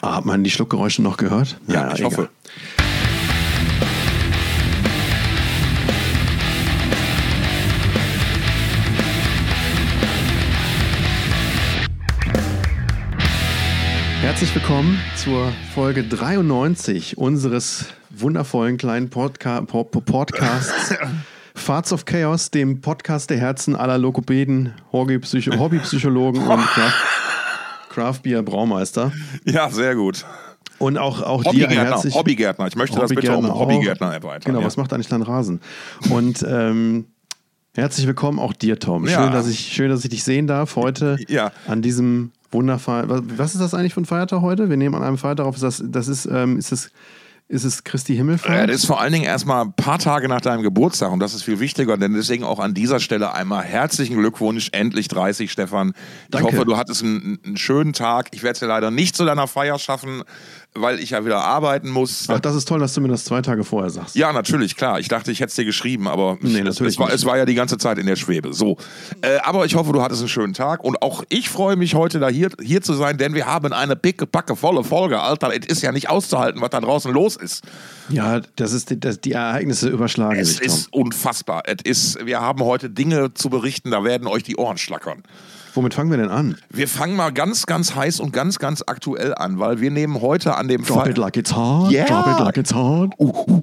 Hat man die Schluckgeräusche noch gehört? Ja, ich hoffe. Herzlich willkommen zur Folge 93 unseres wundervollen kleinen Podcasts Farts of Chaos, dem Podcast der Herzen aller Lokopäden, Hobbypsychologen und Craft-Bier-Braumeister. Ja, sehr gut. Und auch dir ein herzlich... Hobbygärtner. Ich möchte das bitte um Hobbygärtner erweitern. Genau, ja. Was macht eigentlich dein Rasen? Und herzlich willkommen auch dir, Tom. Ja. Schön, dass ich dich sehen darf heute an diesem wundervollen... Was ist das eigentlich für ein Feiertag heute? Wir nehmen an einem Feiertag auf. Ist es Christi Himmelfahrt? Das ist vor allen Dingen erstmal ein paar Tage nach deinem Geburtstag und das ist viel wichtiger, denn deswegen auch an dieser Stelle einmal herzlichen Glückwunsch, endlich 30, Stefan. Danke. Ich hoffe, du hattest einen schönen Tag. Ich werde es ja leider nicht zu deiner Feier schaffen, weil ich ja wieder arbeiten muss. Ach, das ist toll, dass du mir das 2 Tage vorher sagst. Ja, natürlich, klar. Ich dachte, ich hätte es dir geschrieben, aber es war ja die ganze Zeit in der Schwebe. So. Aber ich hoffe, du hattest einen schönen Tag und auch ich freue mich heute, da hier zu sein, denn wir haben eine dicke, volle Folge. Alter, es ist ja nicht auszuhalten, was da draußen los ist. Ja, die Ereignisse überschlagen sich. Es ist unfassbar. Wir haben heute Dinge zu berichten, da werden euch die Ohren schlackern. Womit fangen wir denn an? Wir fangen mal ganz, ganz heiß und ganz, ganz aktuell an, weil wir nehmen heute an dem Drop it like it's hot. Yeah. Drop it like it's hot.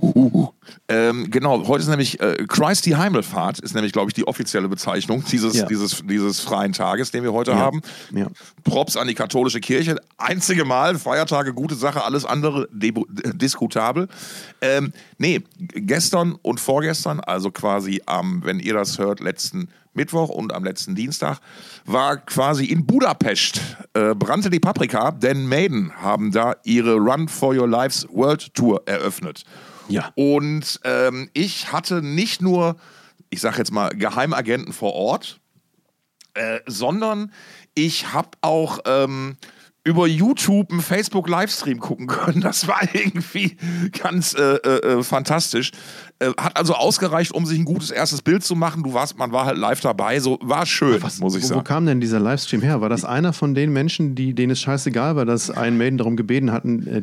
Genau, heute ist nämlich Christi Himmelfahrt, ist nämlich, glaube ich, die offizielle Bezeichnung dieses freien Tages, den wir heute haben. Ja. Props an die katholische Kirche. Einzige Mal, Feiertage, gute Sache, alles andere diskutabel. Gestern und vorgestern, also quasi wenn ihr das hört, letzten Mittwoch und am letzten Dienstag, war quasi in Budapest, brannte die Paprika, denn Maiden haben da ihre Run for Your Lives World Tour eröffnet. Ja. Und ich hatte nicht nur, ich sag jetzt mal, Geheimagenten vor Ort, sondern ich habe auch über YouTube einen Facebook-Livestream gucken können. Das war irgendwie ganz fantastisch. Hat also ausgereicht, um sich ein gutes erstes Bild zu machen. Man war halt live dabei. So, war schön, muss ich sagen. Wo kam denn dieser Livestream her? War das einer von den Menschen, denen es scheißegal war, dass ein Maiden darum gebeten hatten, die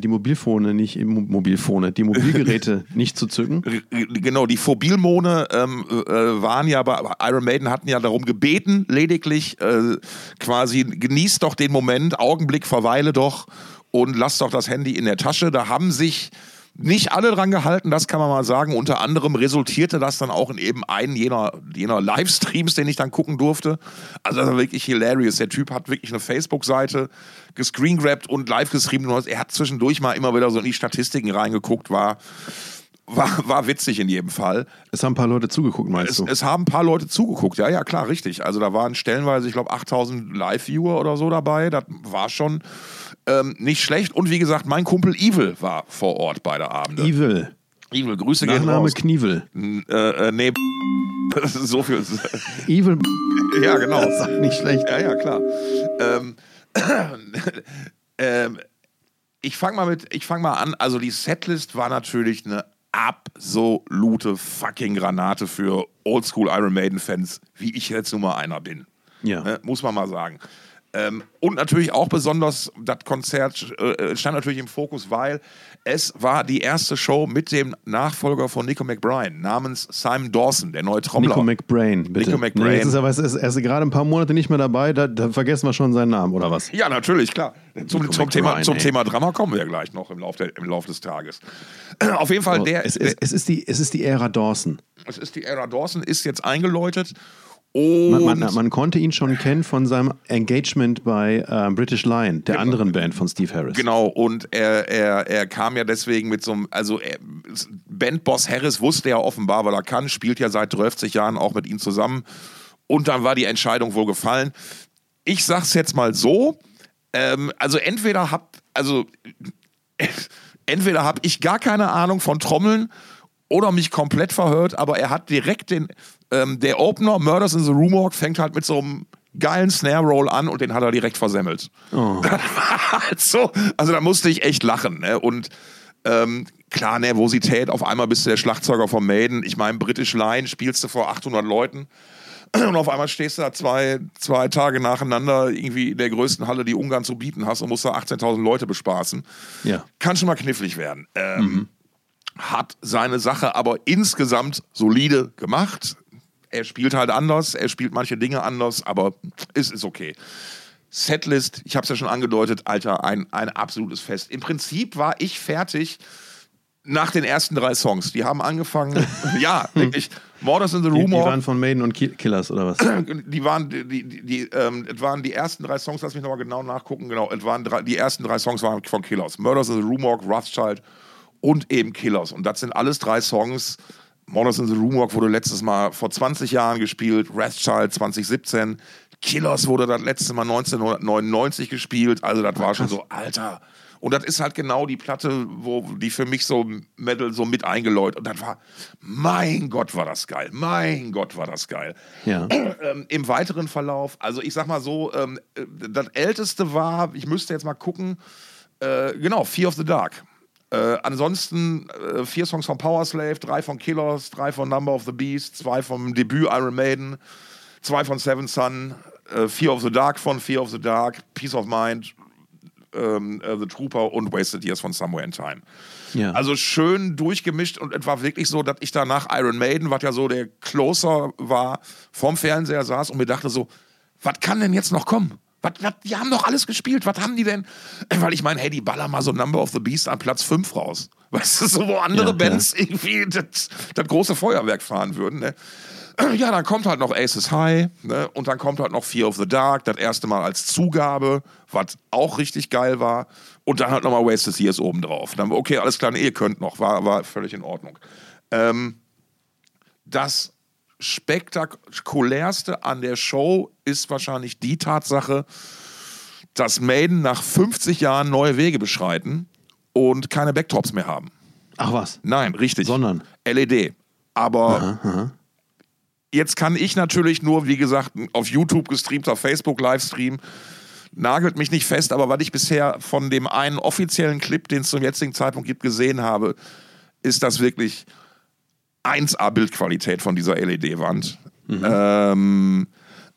Mobilgeräte nicht zu zücken? Genau, die Mobilmone waren ja bei Iron Maiden, hatten ja darum gebeten, lediglich quasi genießt doch den Moment, Augenblick, verweile doch und lass doch das Handy in der Tasche. Da haben sich nicht alle dran gehalten, das kann man mal sagen. Unter anderem resultierte das dann auch in eben einen jener Livestreams, den ich dann gucken durfte. Also das war wirklich hilarious. Der Typ hat wirklich eine Facebook-Seite gescreengrabt und live geschrieben. Er hat zwischendurch mal immer wieder so in die Statistiken reingeguckt, war witzig in jedem Fall. Es haben ein paar Leute zugeguckt, meinst du? Es haben ein paar Leute zugeguckt, ja, klar, richtig. Also da waren stellenweise, ich glaube, 8000 Live-Viewer oder so dabei. Das war schon nicht schlecht. Und wie gesagt, mein Kumpel Evil war vor Ort bei der Abende. Evil, Grüße gehen Nachname raus. Knievel. Nee, so viel. Evil. Ja, genau. Das ist nicht schlecht. Ja, klar. Ich fange mal an. Also die Setlist war natürlich eine absolute fucking Granate für Oldschool Iron Maiden Fans, wie ich jetzt nun mal einer bin. Ja. Muss man mal sagen. Und natürlich auch besonders, das Konzert stand natürlich im Fokus, weil es war die erste Show mit dem Nachfolger von Nico McBrain namens Simon Dawson, der neue Trommler. Nico McBrain, bitte. Nico McBrain. Nee, er ist gerade ein paar Monate nicht mehr dabei, da vergessen wir schon seinen Namen, oder was? Ja, natürlich, klar. Zum Thema Drama kommen wir ja gleich noch im Lauf des Tages. Auf jeden Fall, es ist die Ära Dawson. Es ist die Ära Dawson, ist jetzt eingeläutet. Und man konnte ihn schon kennen von seinem Engagement bei British Lion, der anderen Band von Steve Harris. Genau, und er kam ja deswegen mit so einem, Bandboss Harris wusste ja offenbar, weil er kann, spielt ja seit 30 Jahren auch mit ihm zusammen. Und dann war die Entscheidung wohl gefallen. Ich sag's jetzt mal so, entweder hab ich gar keine Ahnung von Trommeln oder mich komplett verhört, aber er hat direkt der Opener, Murders in the Rue Morgue, fängt halt mit so einem geilen Snare-Roll an und den hat er direkt versemmelt. Oh. Das war halt so, also da musste ich echt lachen. Ne? Und klar, Nervosität, auf einmal bist du der Schlagzeuger von Maiden. Ich meine, British Lion spielst du vor 800 Leuten. Und auf einmal stehst du da zwei Tage nacheinander irgendwie in der größten Halle, die Ungarn zu bieten hast und musst da 18.000 Leute bespaßen. Ja. Kann schon mal knifflig werden. Hat seine Sache aber insgesamt solide gemacht. Er spielt halt anders, er spielt manche Dinge anders, aber es ist okay. Setlist, ich habe es ja schon angedeutet, Alter, ein absolutes Fest. Im Prinzip war ich fertig nach den ersten 3 Songs. Die haben angefangen, ja, wirklich, Morders in the Room. Die waren von Maiden und Killers, oder was? Die waren, es waren die ersten 3 Songs, lass mich nochmal genau nachgucken, genau, die ersten 3 Songs waren von Killers. Murders in the Rue Morgue, Rothschild und eben Killers. Und das sind alles 3 Songs. Morders in the Rue Morgue wurde letztes Mal vor 20 Jahren gespielt, Rothschild 2017. Killers wurde das letzte Mal 1999 gespielt. Also das war schon so, Alter. Und das ist halt genau die Platte, die für mich so Metal so mit eingeläutet. Und das war, mein Gott, war das geil. Mein Gott, war das geil. Ja. Im weiteren Verlauf, also ich sag mal so, das Älteste war, ich müsste jetzt mal gucken, genau, Fear of the Dark. Ansonsten 4 Songs von Powerslave, 3 von Killers, 3 von Number of the Beast, 2 vom Debüt Iron Maiden, 2 von Seven Son, Fear of the Dark von Fear of the Dark, Peace of Mind, The Trooper und Wasted Years von Somewhere in Time. Ja. Also schön durchgemischt und es war wirklich so, dass ich da nach Iron Maiden, was ja so der Closer war, vorm Fernseher saß und mir dachte so, was kann denn jetzt noch kommen? Die haben doch alles gespielt, was haben die denn? Weil ich meine, hey, die ballern mal so Number of the Beast an Platz 5 raus. Weißt du, so wo andere Bands irgendwie das große Feuerwerk fahren würden, ne? Ja, dann kommt halt noch Aces High, ne? Und dann kommt halt noch Fear of the Dark, das erste Mal als Zugabe, was auch richtig geil war. Und dann halt nochmal Wasted Years obendrauf. Dann, okay, alles klar, ihr könnt noch, war völlig in Ordnung. Das Spektakulärste an der Show ist wahrscheinlich die Tatsache, dass Maiden nach 50 Jahren neue Wege beschreiten und keine Backdrops mehr haben. Ach was? Nein, richtig. Sondern? LED. Aber jetzt kann ich natürlich nur, wie gesagt, auf YouTube gestreamt, auf Facebook Livestream, nagelt mich nicht fest, aber was ich bisher von dem einen offiziellen Clip, den es zum jetzigen Zeitpunkt gibt, gesehen habe, ist das wirklich 1A Bildqualität von dieser LED-Wand. Und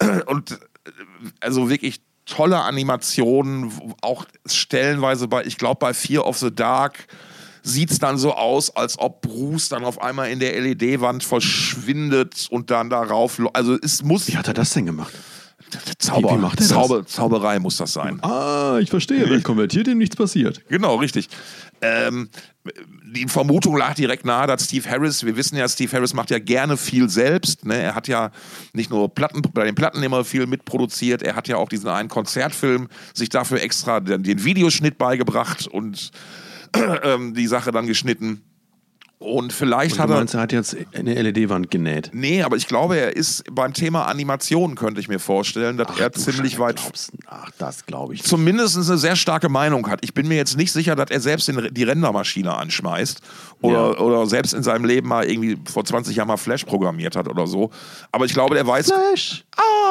also wirklich tolle Animationen, auch stellenweise ich glaube bei Fear of the Dark sieht es dann so aus, als ob Bruce dann auf einmal in der LED-Wand verschwindet und dann darauf, also es muss... Wie hat er das denn gemacht? Wie macht er das? Zauberei muss das sein. Ah, ich verstehe. Wenn konvertiert, ihm nichts passiert. Genau, richtig. Die Vermutung lag direkt nahe, dass Steve Harris, wir wissen ja, Steve Harris macht ja gerne viel selbst. Ne? Er hat ja nicht nur bei den Platten immer viel mitproduziert, er hat ja auch diesen einen Konzertfilm sich dafür extra den Videoschnitt beigebracht und die Sache dann geschnitten. Und vielleicht und du meinst, er hat jetzt eine LED-Wand genäht? Nee, aber ich glaube, er ist beim Thema Animation, könnte ich mir vorstellen, dass er ziemlich weit... das glaube ich nicht. Zumindest eine sehr starke Meinung hat. Ich bin mir jetzt nicht sicher, dass er selbst die Rendermaschine anschmeißt oder selbst in seinem Leben mal irgendwie vor 20 Jahren mal Flash programmiert hat oder so. Aber ich glaube, der weiß... Flash!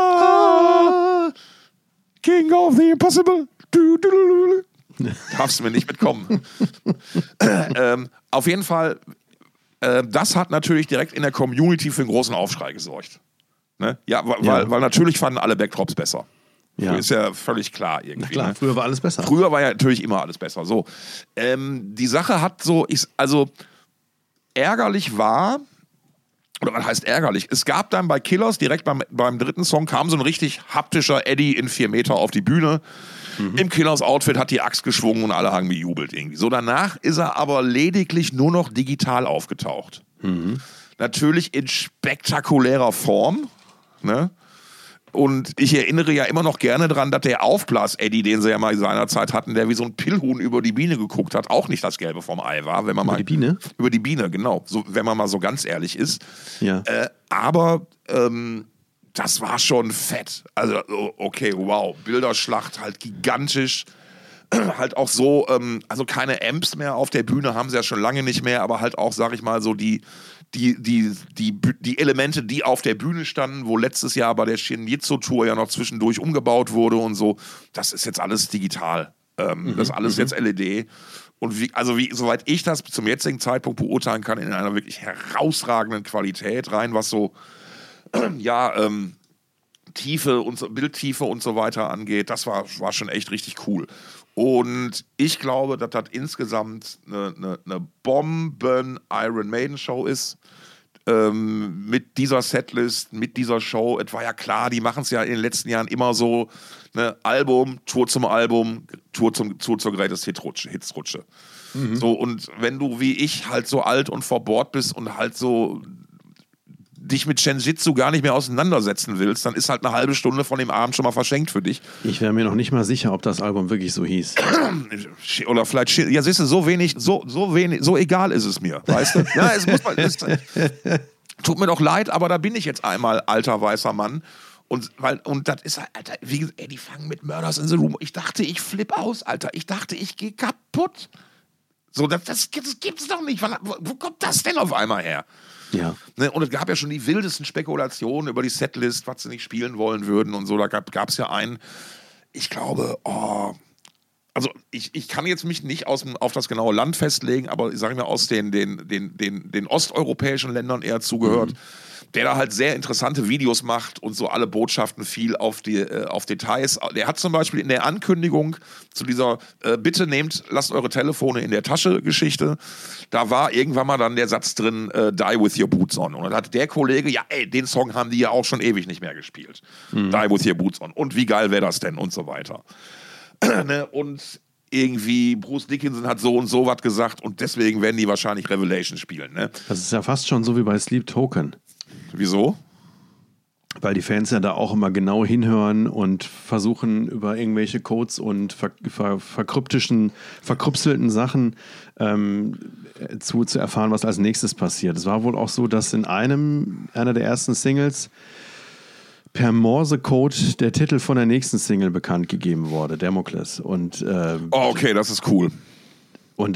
King of the Impossible! Darfst du mir nicht mitkommen. Auf jeden Fall... das hat natürlich direkt in der Community für einen großen Aufschrei gesorgt. Ne? Ja, weil natürlich fanden alle Backdrops besser. Ja. Ist ja völlig klar irgendwie. Na klar, ne? Früher war alles besser. Früher war ja natürlich immer alles besser. So. Die Sache hat so, ärgerlich war, oder was heißt ärgerlich? Es gab dann bei Killers, direkt beim dritten Song, kam so ein richtig haptischer Eddie in 4 Meter auf die Bühne. Im Killers-Outfit hat die Axt geschwungen und alle haben gejubelt irgendwie. So, danach ist er aber lediglich nur noch digital aufgetaucht. Natürlich in spektakulärer Form. Ne? Und ich erinnere ja immer noch gerne dran, dass der Aufblas-Eddie, den sie ja mal seinerzeit hatten, der wie so ein Pillhuhn über die Biene geguckt hat, auch nicht das Gelbe vom Ei war. Wenn man über mal, die Biene? Über die Biene, genau. So, wenn man mal so ganz ehrlich ist. Ja. Aber das war schon fett. Also, okay, wow. Bilderschlacht halt gigantisch. Halt auch so, also keine Amps mehr auf der Bühne haben sie ja schon lange nicht mehr, aber halt auch, sag ich mal, so die Elemente, die auf der Bühne standen, wo letztes Jahr bei der Shinjitsu-Tour ja noch zwischendurch umgebaut wurde und so, das ist jetzt alles digital. Das ist alles jetzt LED. Und soweit ich das zum jetzigen Zeitpunkt beurteilen kann, in einer wirklich herausragenden Qualität rein, was so Tiefe und so, Bildtiefe und so weiter angeht, das war schon echt richtig cool. Und ich glaube, dass das insgesamt eine Bomben-Iron-Maiden-Show ist. Mit dieser Setlist, mit dieser Show. Es war ja klar, die machen es ja in den letzten Jahren immer so, ne, Album, Tour zum Album, Tour zur Greatest Hits-Rutsche. So, und wenn du wie ich halt so alt und verbohrt bist und halt so dich mit Shenjitsu gar nicht mehr auseinandersetzen willst, dann ist halt eine halbe Stunde von dem Abend schon mal verschenkt für dich. Ich wäre mir noch nicht mal sicher, ob das Album wirklich so hieß. Oder vielleicht, ja, siehst du, so wenig, so egal ist es mir, weißt du? Ja, tut mir doch leid, aber da bin ich jetzt einmal alter weißer Mann. Und das ist halt, Alter, wie gesagt, die fangen mit Murders in the Room. Ich dachte, ich flippe aus, Alter. Ich dachte, ich gehe kaputt. So, das gibt's doch nicht. Wo kommt das denn auf einmal her? Ja. Ne, und es gab ja schon die wildesten Spekulationen über die Setlist, was sie nicht spielen wollen würden und so. Da gab es ja einen, ich glaube, also ich kann jetzt mich nicht auf das genaue Land festlegen, aber ich sage mir aus den osteuropäischen Ländern eher zugehört, der da halt sehr interessante Videos macht und so alle Botschaften viel auf Details. Der hat zum Beispiel in der Ankündigung zu dieser bitte lasst eure Telefone in der Tasche Geschichte, da war irgendwann mal dann der Satz drin, Die with your boots on. Und dann hat der Kollege, ja ey, den Song haben die ja auch schon ewig nicht mehr gespielt. Die with your boots on. Und wie geil wäre das denn? Und so weiter. Ne? Und irgendwie Bruce Dickinson hat so und so was gesagt und deswegen werden die wahrscheinlich Revelation spielen. Ne? Das ist ja fast schon so wie bei Sleep Token. Wieso? Weil die Fans ja da auch immer genau hinhören und versuchen über irgendwelche Codes und verkrüpselten Sachen zu erfahren, was als nächstes passiert. Es war wohl auch so, dass in einer der ersten Singles per Morse-Code der Titel von der nächsten Single bekannt gegeben wurde, Damocles. Und, okay, das ist cool. Und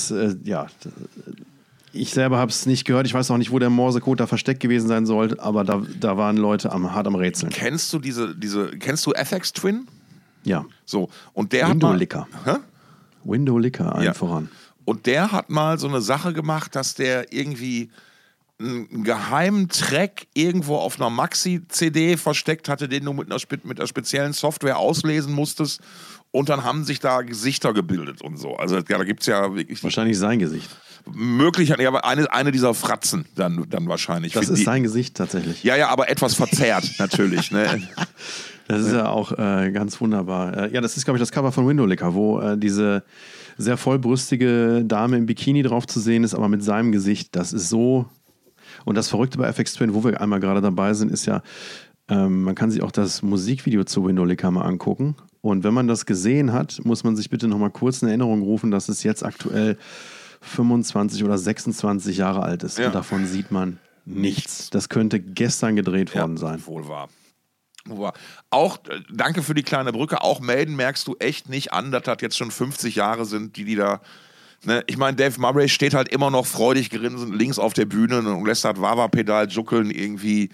ich selber habe es nicht gehört. Ich weiß auch nicht, wo der Morse-Code da versteckt gewesen sein sollte, aber da waren Leute hart am Rätseln. Kennst du kennst du FX Twin? Ja. So, und der Window-Licker. Hä? Window-Licker, allen voran. Und der hat mal so eine Sache gemacht, dass der irgendwie einen geheimen Track irgendwo auf einer Maxi-CD versteckt hatte, den du mit einer speziellen Software auslesen musstest. Und dann haben sich da Gesichter gebildet und so. Also da gibt es ja wirklich... Wahrscheinlich sein Gesicht. Möglich, ja, aber eine dieser Fratzen dann wahrscheinlich. Das ist sein Gesicht tatsächlich. Ja, aber etwas verzerrt natürlich. Ne? Das ist ja auch ganz wunderbar. Ja, das ist, glaube ich, das Cover von Window-Licker, wo diese sehr vollbrüstige Dame im Bikini drauf zu sehen ist, aber mit seinem Gesicht. Das ist so... Und das Verrückte bei FX Twin, wo wir einmal gerade dabei sind, ist ja, man kann sich auch das Musikvideo zu Window-Licker mal angucken. Und wenn man das gesehen hat, muss man sich bitte nochmal kurz in Erinnerung rufen, dass es jetzt aktuell 25 oder 26 Jahre alt ist. Ja. Und davon sieht man nichts. Das könnte gestern gedreht worden sein. Wohl wahr. Auch, danke für die kleine Brücke, auch Maiden merkst du echt nicht an, dass das jetzt schon 50 Jahre sind, die da... Ne, ich meine, Dave Murray steht halt immer noch freudig grinsend links auf der Bühne und lässt das Wawa-Pedal juckeln irgendwie.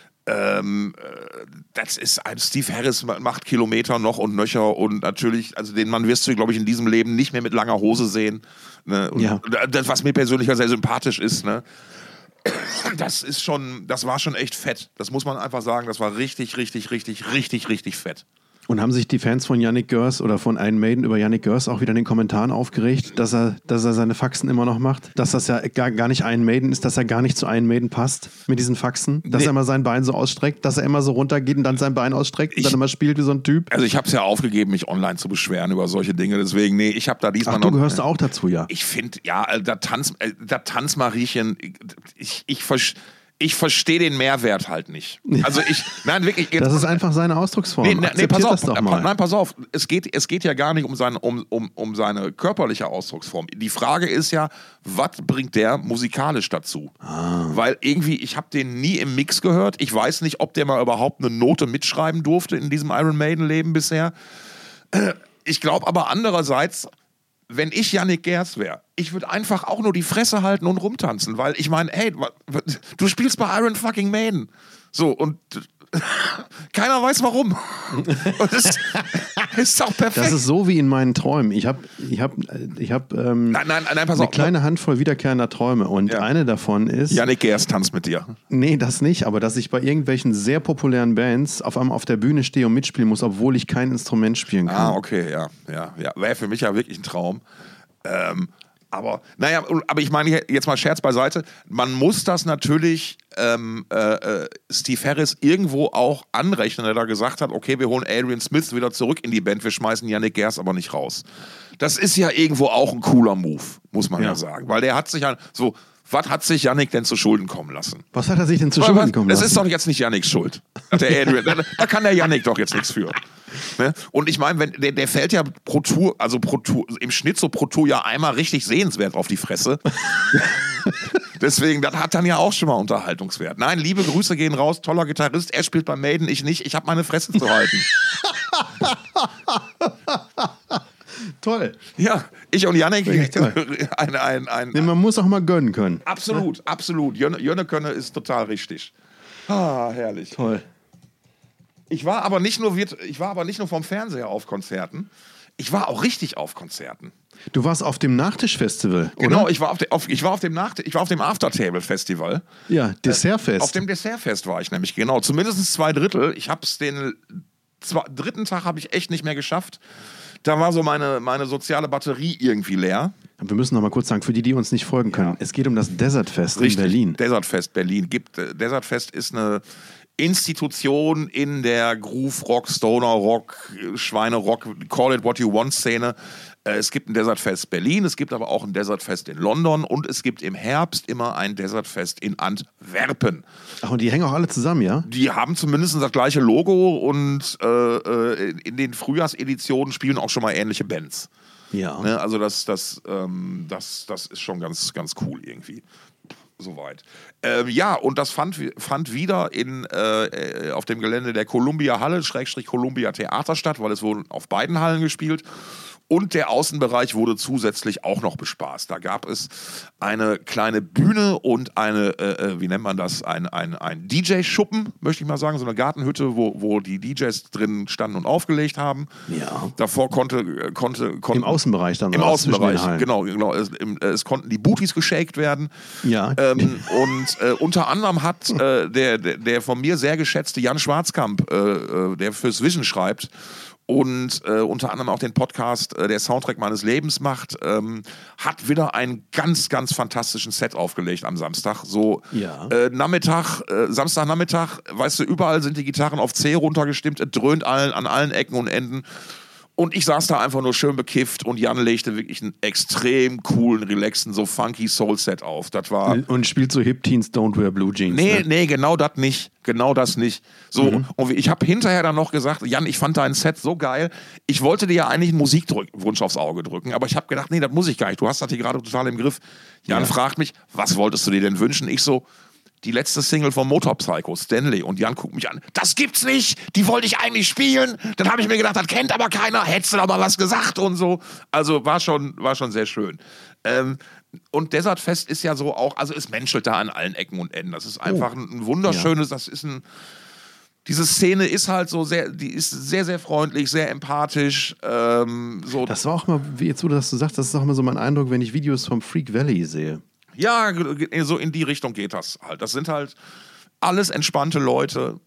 Das ist ein Steve Harris, macht Kilometer noch und nöcher und natürlich, also den Mann wirst du, glaube ich, in diesem Leben nicht mehr mit langer Hose sehen. Ne? Ja. Das, was mir persönlich sehr sympathisch ist, ne? Das war schon echt fett. Das muss man einfach sagen, das war richtig fett. Und haben sich die Fans von Yannick Gers oder von Iron Maiden über Yannick Gers auch wieder in den Kommentaren aufgeregt, dass er seine Faxen immer noch macht? Dass das ja gar nicht Iron Maiden ist, dass er gar nicht zu Iron Maiden passt mit diesen Faxen? Dass er immer sein Bein so ausstreckt, dass er immer so runtergeht und dann sein Bein ausstreckt und dann immer spielt wie so ein Typ? Also ich habe es ja aufgegeben, mich online zu beschweren über solche Dinge, deswegen, nee, ich habe da diesmal noch... Ach, du gehörst auch dazu, ja? Ich finde, ja, das Tanzmariechen, ich verstehe den Mehrwert halt nicht. Also nein, wirklich. Das ist einfach seine Ausdrucksform. Pass auf, das doch mal. Nein, pass auf. Es geht ja gar nicht um seine körperliche Ausdrucksform. Die Frage ist ja, was bringt der musikalisch dazu? Weil irgendwie, ich habe den nie im Mix gehört. Ich weiß nicht, ob der mal überhaupt eine Note mitschreiben durfte in diesem Iron Maiden-Leben bisher. Ich glaube aber andererseits, wenn ich Yannick Gers wäre, ich würde einfach auch nur die Fresse halten und rumtanzen, weil ich meine, hey, du spielst bei Iron fucking Maiden. So, und Keiner weiß warum. Und das ist doch perfekt. Das ist so wie in meinen Träumen. Ich hab, nein, pass eine auf. kleine Handvoll wiederkehrender Träume und eine davon ist... Yannick Gerst tanzt mit dir. Nee, das nicht, aber dass ich bei irgendwelchen sehr populären Bands auf einmal auf der Bühne stehe und mitspielen muss, obwohl ich kein Instrument spielen kann. Ah, okay, ja. Wäre für mich ja wirklich ein Traum. Aber ich meine jetzt mal Scherz beiseite, man muss das natürlich Steve Harris irgendwo auch anrechnen, der da gesagt hat, okay, wir holen Adrian Smith wieder zurück in die Band, wir schmeißen Yannick Gerst aber nicht raus. Das ist ja irgendwo auch ein cooler Move, muss man ja sagen, weil der hat sich ja so, was hat sich Yannick denn zu Schulden kommen lassen? Was hat er sich denn zu Schulden kommen lassen? Das ist doch jetzt nicht Yannicks Schuld. Der Adrian, da kann der Yannick doch jetzt nichts für. Ne? Und ich meine, der fällt ja pro Tour im Schnitt so pro Tour ja einmal richtig sehenswert auf die Fresse. Deswegen, das hat dann ja auch schon mal Unterhaltungswert. Nein, liebe Grüße gehen raus, toller Gitarrist, er spielt bei Maiden, ich nicht, ich habe meine Fresse zu halten. Toll. Ja, ich und Yannick. Nee, man muss auch mal gönnen können. Absolut. Jönne Könne ist total richtig. Ah, herrlich. Toll. Ich war aber nicht nur vom Fernseher auf Konzerten, ich war auch richtig auf Konzerten. Du warst auf dem Nachtischfestival, oder? Genau, ich war auf dem Aftertable-Festival. Ja, Dessertfest. Auf dem Dessertfest war ich nämlich, genau. Zumindest 2/3. Ich habe es den dritten Tag habe ich echt nicht mehr geschafft. Da war so meine soziale Batterie irgendwie leer. Wir müssen noch mal kurz sagen, für die uns nicht folgen können, es geht um das Desertfest in Berlin. Desertfest Berlin. Desertfest ist eine Institution in der Groove-Rock, Stoner-Rock, Schweinerock, Call it what you want Szene. Es gibt ein Desertfest Berlin, es gibt aber auch ein Desertfest in London und es gibt im Herbst immer ein Desertfest in Antwerpen. Ach, und die hängen auch alle zusammen, ja? Die haben zumindest das gleiche Logo und in den Frühjahrseditionen spielen auch schon mal ähnliche Bands. Ja. Ne? Also das ist schon ganz, ganz cool irgendwie. Soweit. Und das fand wieder auf dem Gelände der Columbia Halle, / Columbia Theater statt, weil es wurde auf beiden Hallen gespielt. Und der Außenbereich wurde zusätzlich auch noch bespaßt. Da gab es eine kleine Bühne und eine, wie nennt man das, ein DJ-Schuppen, möchte ich mal sagen, so eine Gartenhütte, wo die DJs drin standen und aufgelegt haben. Ja. Davor konnte im Außenbereich dann. Im Außenbereich, genau. Es konnten die Booties geshakt werden. Ja. Unter anderem hat der von mir sehr geschätzte Jan Schwarzkamp, der fürs Vision schreibt, und unter anderem auch den Podcast der Soundtrack meines Lebens macht, hat wieder einen ganz, ganz fantastischen Set aufgelegt am Samstag. So Samstagnachmittag, weißt du, überall sind die Gitarren auf C runtergestimmt, es dröhnt an allen Ecken und Enden. Und ich saß da einfach nur schön bekifft und Jan legte wirklich einen extrem coolen, relaxen, so funky Soul-Set auf. Das war... Und spielt so Hip Teens Don't Wear Blue Jeans. Nee, genau das nicht. Genau das nicht. So, und ich habe hinterher dann noch gesagt, Jan, ich fand dein Set so geil. Ich wollte dir ja eigentlich einen Musikwunsch aufs Auge drücken, aber ich habe gedacht, nee, das muss ich gar nicht. Du hast das hier gerade total im Griff. Jan fragt mich, was wolltest du dir denn wünschen? Ich so, die letzte Single von Motorpsycho, Stanley. Und Jan guckt mich an, das gibt's nicht, die wollte ich eigentlich spielen. Dann habe ich mir gedacht, das kennt aber keiner, hättest du doch mal was gesagt und so. Also war schon sehr schön. Und Desertfest ist ja so auch, also es menschelt da an allen Ecken und Enden. Das ist einfach ein wunderschönes, diese Szene ist halt so die ist sehr, sehr freundlich, sehr empathisch. So. Das war auch mal, jetzt wo du das so sagst, das ist auch immer so mein Eindruck, wenn ich Videos vom Freak Valley sehe. Ja, so in die Richtung geht das halt. Das sind halt alles entspannte Leute.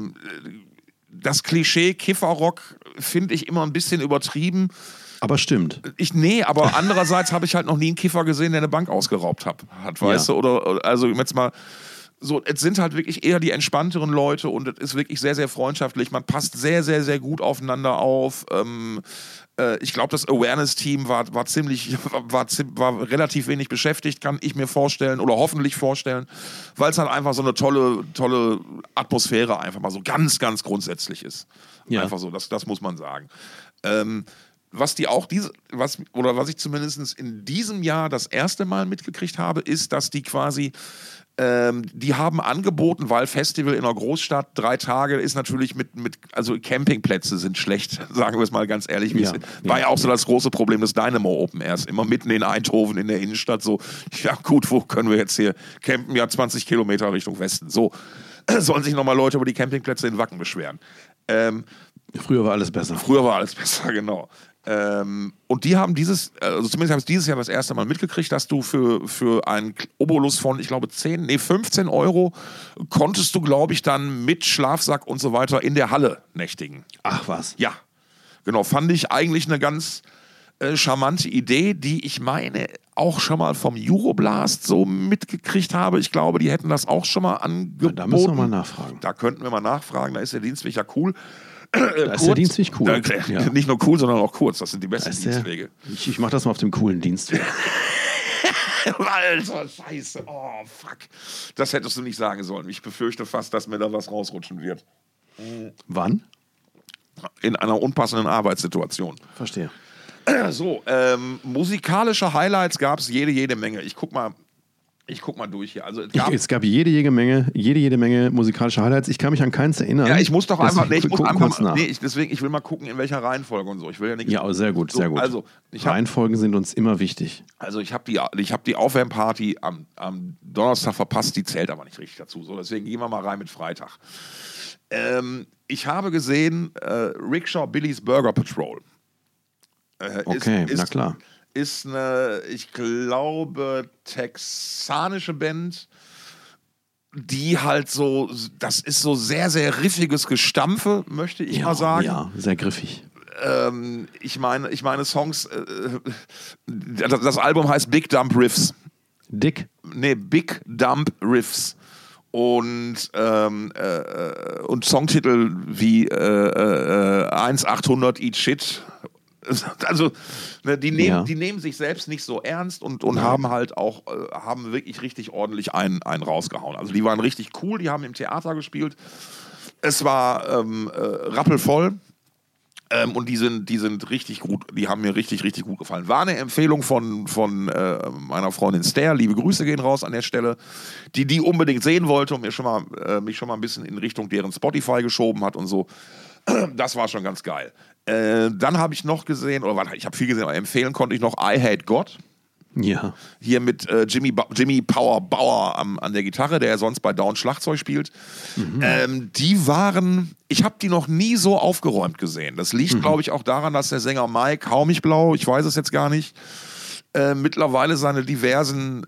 Das Klischee Kifferrock finde ich immer ein bisschen übertrieben. Aber stimmt. Aber andererseits habe ich halt noch nie einen Kiffer gesehen, der eine Bank ausgeraubt hat, weißt du? Oder also jetzt mal so, es sind halt wirklich eher die entspannteren Leute und es ist wirklich sehr, sehr freundschaftlich. Man passt sehr, sehr, sehr gut aufeinander auf. Ich glaube, das Awareness-Team war relativ wenig beschäftigt, kann ich mir vorstellen oder hoffentlich vorstellen, weil es halt einfach so eine tolle Atmosphäre einfach mal so ganz, ganz grundsätzlich ist. Ja. Einfach so, das muss man sagen. Was ich zumindest in diesem Jahr das erste Mal mitgekriegt habe, ist, dass die quasi die haben angeboten, weil Festival in einer Großstadt 3 Tage ist natürlich also Campingplätze sind schlecht, sagen wir es mal ganz ehrlich. War ja auch so das große Problem des Dynamo Open Airs. Immer mitten in Eindhoven in der Innenstadt so, ja gut, wo können wir jetzt hier campen? Ja, 20 Kilometer Richtung Westen. So. sollen sich nochmal Leute über die Campingplätze in Wacken beschweren. Früher war alles besser. Früher war alles besser, genau. Und die haben also zumindest habe ich dieses Jahr das erste Mal mitgekriegt, dass du für einen Obolus von, ich glaube, 15 Euro konntest du, glaube ich, dann mit Schlafsack und so weiter in der Halle nächtigen. Ach was. Ja, genau. Fand ich eigentlich eine ganz charmante Idee, die ich meine auch schon mal vom Euroblast so mitgekriegt habe. Ich glaube, die hätten das auch schon mal angeboten. Da müssen wir mal nachfragen. Da könnten wir mal nachfragen. Da ist der Dienstweg ja cool. Da ist der Dienstweg cool. Ja. Nicht nur cool, sondern auch kurz. Das sind die besten Dienstwege. Ich mach das mal auf dem coolen Dienstweg. Alter, scheiße. Oh, fuck. Das hättest du nicht sagen sollen. Ich befürchte fast, dass mir da was rausrutschen wird. Wann? In einer unpassenden Arbeitssituation. Verstehe. So, musikalische Highlights gab es jede Menge. Ich guck mal durch hier. Also, es gab jede Menge musikalische Highlights. Ich kann mich an keins erinnern. Ja, ich muss doch einfach. Ich will mal gucken, in welcher Reihenfolge und so. Ich will ja nichts. Ja, sehr gut, sehr gut. Also, Reihenfolgen sind uns immer wichtig. Also, ich habe die Aufwärmparty am Donnerstag verpasst, die zählt aber nicht richtig dazu. So, deswegen gehen wir mal rein mit Freitag. Ich habe gesehen Rickshaw Billy's Burger Patrol. Okay, na klar. Ist eine, ich glaube, texanische Band, die halt so, das ist so sehr, sehr riffiges Gestampfe, möchte ich mal sagen. Ja, sehr griffig. Ich meine Songs, das Album heißt Big Dump Riffs. Dick? Nee, Big Dump Riffs. Und Songtitel wie 1-800 Eat Shit. Also, ne, die nehmen sich selbst nicht so ernst und haben halt auch, haben wirklich richtig ordentlich einen rausgehauen. Also die waren richtig cool, die haben im Theater gespielt. Es war rappelvoll. Und die sind richtig gut, die haben mir richtig, richtig gut gefallen. War eine Empfehlung von meiner Freundin Stair, liebe Grüße gehen raus an der Stelle, die unbedingt sehen wollte und mich schon mal ein bisschen in Richtung deren Spotify geschoben hat und so. Das war schon ganz geil. Dann habe ich noch gesehen, ich habe viel gesehen, aber empfehlen konnte ich noch I Hate God. Ja. Hier mit Jimmy Power Bauer an der Gitarre, der ja sonst bei Down Schlagzeug spielt. Ich habe die noch nie so aufgeräumt gesehen. Das liegt, glaube ich, auch daran, dass der Sänger Mike Haumich-Blau, ich weiß es jetzt gar nicht, mittlerweile seine diversen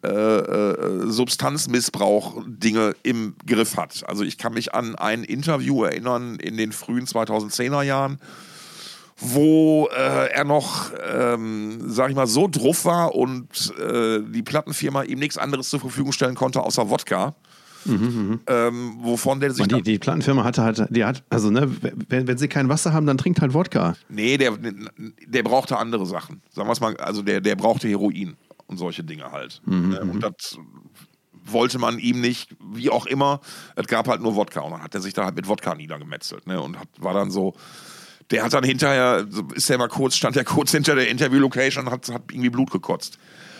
Substanzmissbrauch-Dinge im Griff hat. Also ich kann mich an ein Interview erinnern in den frühen 2010er Jahren, wo er noch, sag ich mal, so drauf war und die Plattenfirma ihm nichts anderes zur Verfügung stellen konnte, außer Wodka. Wovon der sich. Die Plattenfirma wenn sie kein Wasser haben, dann trinkt halt Wodka. Nee, der brauchte andere Sachen. Sagen wir es mal, also der brauchte Heroin und solche Dinge halt. Und das wollte man ihm nicht, wie auch immer. Es gab halt nur Wodka und dann hat er sich da halt mit Wodka niedergemetzelt. Ne? Und war dann so. Der hat dann hinterher, stand der kurz hinter der Interview-Location und hat irgendwie Blut gekotzt.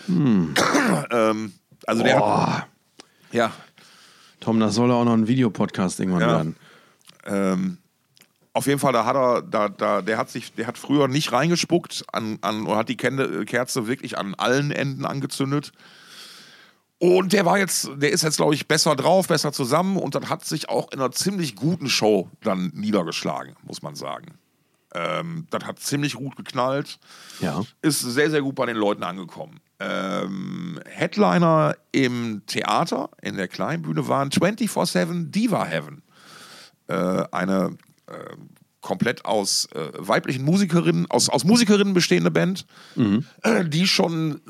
Also der hat, ja. Tom, das soll auch noch ein Videopodcast irgendwann werden. Auf jeden Fall, der hat früher nicht reingespuckt und hat die Kerze wirklich an allen Enden angezündet. Und der ist jetzt, glaube ich, besser drauf, besser zusammen und das hat sich auch in einer ziemlich guten Show dann niedergeschlagen, muss man sagen. Das hat ziemlich gut geknallt. Ja. Ist sehr, sehr gut bei den Leuten angekommen. Headliner im Theater, in der Kleinbühne, waren 24/7 Diva Heaven. Eine komplett aus weiblichen Musikerinnen, aus Musikerinnen bestehende Band, die schon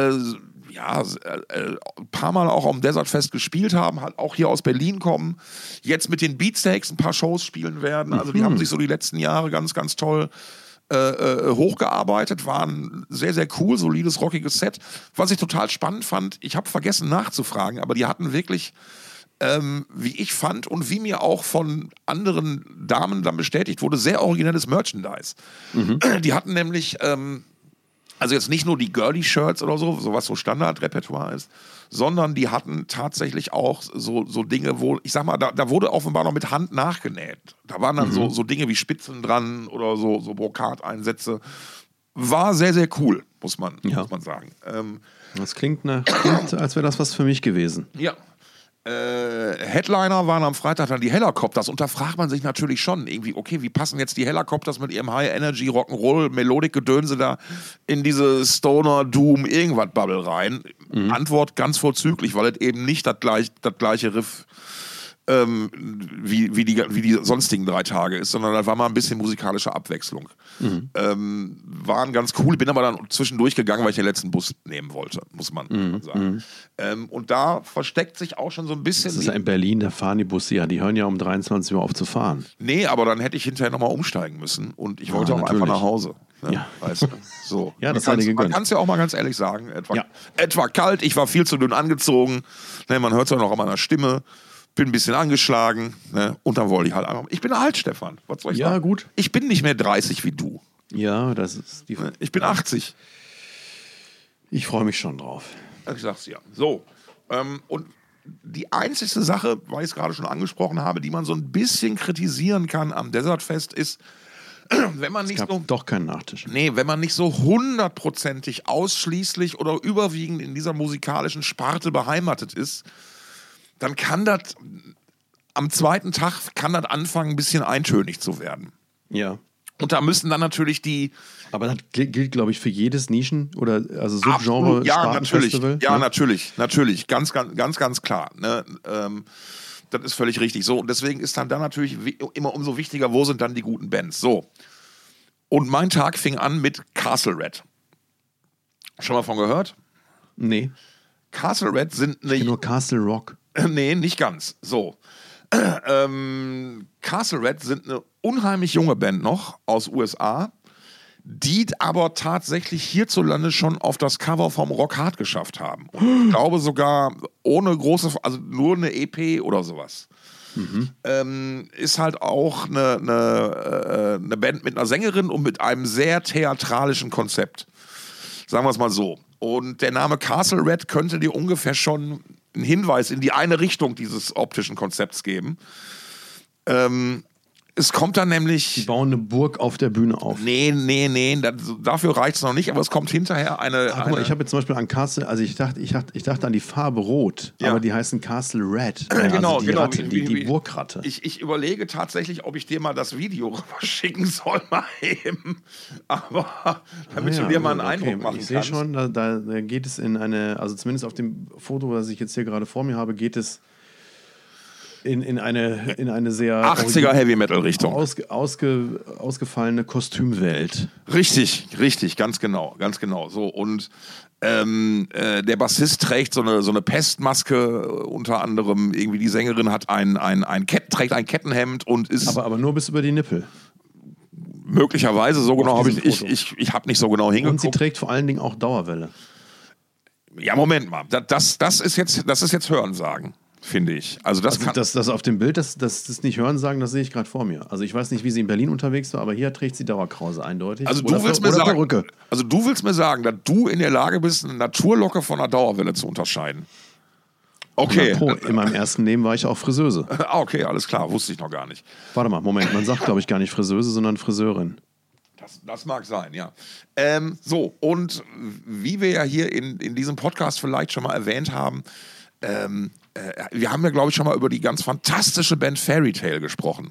ein paar Mal auch am Desert Fest gespielt haben, halt auch hier aus Berlin kommen, jetzt mit den Beatsteaks ein paar Shows spielen werden. Also die haben sich so die letzten Jahre ganz, ganz toll hochgearbeitet, waren sehr, sehr cool, solides, rockiges Set. Was ich total spannend fand, ich habe vergessen nachzufragen, aber die hatten wirklich, wie ich fand und wie mir auch von anderen Damen dann bestätigt wurde, sehr originelles Merchandise. Die hatten nämlich also jetzt nicht nur die Girly-Shirts oder so, was so Standardrepertoire ist, sondern die hatten tatsächlich auch so Dinge, wo, ich sag mal, da wurde offenbar noch mit Hand nachgenäht. Da waren dann so Dinge wie Spitzen dran oder so Brokateinsätze. War sehr, sehr cool, muss man sagen. Das klingt, als wäre das was für mich gewesen. Ja. Headliner waren am Freitag dann die Hellacopters und da fragt man sich natürlich schon irgendwie, okay, wie passen jetzt die Hellacopters mit ihrem High-Energy Rock'n'Roll Melodik-Gedönse da in diese Stoner-Doom-Irgendwas-Bubble rein? Antwort ganz vorzüglich, weil es eben nicht das gleiche Riff wie die sonstigen 3 Tage ist, sondern da war mal ein bisschen musikalische Abwechslung. Waren ganz cool, bin aber dann zwischendurch gegangen, weil ich den letzten Bus nehmen wollte, muss man sagen. Und da versteckt sich auch schon so ein bisschen... Das ist ja in Berlin, da fahren die Busse ja, die hören ja um 23 Uhr auf zu fahren. Nee, aber dann hätte ich hinterher nochmal umsteigen müssen und ich wollte auch natürlich. einfach nach Hause. Ne? Ja. Weißt du? So. Ja, das man sei dir gegönnt. kann es ja auch mal ganz ehrlich sagen. Etwa kalt, ich war viel zu dünn angezogen, ne, man hört es auch noch an meiner Stimme. Bin ein bisschen angeschlagen, ne? Und dann wollte ich halt einfach. Ich bin alt, Stefan. Was soll ich sagen? Ja, gut. Ich bin nicht mehr 30 wie du. Ja, das ist die... Ich bin 80. Ich freue mich schon drauf. Ich sag's ja. So. Und die einzige Sache, weil ich es gerade schon angesprochen habe, die man so ein bisschen kritisieren kann am Desertfest, ist, wenn man nicht so. Doch keinen Nachtisch. Nee, wenn man nicht so 100%ig ausschließlich oder überwiegend in dieser musikalischen Sparte beheimatet ist, dann kann das am zweiten Tag anfangen, ein bisschen eintönig zu werden. Ja. Und da müssen dann natürlich die... Aber das gilt, glaube ich, für jedes Nischen- oder also Subgenre ja, natürlich. Festival. Ja, ne? natürlich. Ganz klar. Ne? Das ist völlig richtig. So, und deswegen ist dann natürlich immer umso wichtiger, wo sind dann die guten Bands. So. Und mein Tag fing an mit Castle Red. Schon mal von gehört? Nee. Castle Red sind Ich kenn nur Castle Rock. Nee, nicht ganz. So. Castle Red sind eine unheimlich junge Band noch aus USA, die aber tatsächlich hierzulande schon auf das Cover vom Rock Hard geschafft haben. Und ich glaube sogar ohne große, also nur eine EP oder sowas. Ist halt auch eine Band mit einer Sängerin und mit einem sehr theatralischen Konzept. Sagen wir es mal so. Und der Name Castle Red könnte dir ungefähr schon einen Hinweis in die eine Richtung dieses optischen Konzepts geben. Es kommt dann nämlich... Die bauen eine Burg auf der Bühne auf. Nee, dafür reicht es noch nicht, aber es kommt hinterher eine... Guck mal, ich habe jetzt zum Beispiel an Castle, also ich dachte an die Farbe Rot, Ja. aber die heißen Castle Red. Genau, also die genau. Ratte, die Burgratte. Ich überlege tatsächlich, ob ich dir mal das Video rüberschicken soll, mal eben. Aber damit du dir mal einen Eindruck machen Ich sehe kannst. schon, da geht es in eine, also zumindest auf dem Foto, was ich jetzt hier gerade vor mir habe, geht es in eine sehr 80er Heavy-Metal-Richtung. ausgefallene Kostümwelt. Richtig, ganz genau. So, und der Bassist trägt so eine Pestmaske, unter anderem irgendwie die Sängerin hat trägt ein Kettenhemd und ist Aber nur bis über die Nippel. möglicherweise, so genau habe diesem ich habe nicht so genau Und sie hingeguckt. trägt vor allen Dingen auch Dauerwelle. Ja, Moment mal, das ist jetzt Hörensagen, finde ich. Also Das auf dem Bild, das nicht hören sagen, das sehe ich gerade vor mir. Also ich weiß nicht, wie sie in Berlin unterwegs war, aber hier trägt sie Dauerkrause eindeutig. Also Oder du willst mir sagen, dass du in der Lage bist, eine Naturlocke von einer Dauerwelle zu unterscheiden. Okay. In meinem ersten Leben war ich auch Friseuse. Okay, alles klar, wusste ich noch gar nicht. Warte mal, Moment, man sagt, glaube ich, gar nicht Friseuse, sondern Friseurin. Das mag sein, ja. So, und wie wir ja hier in diesem Podcast vielleicht schon mal erwähnt haben, wir haben ja, glaube ich, schon mal über die ganz fantastische Band Fairy Tale gesprochen.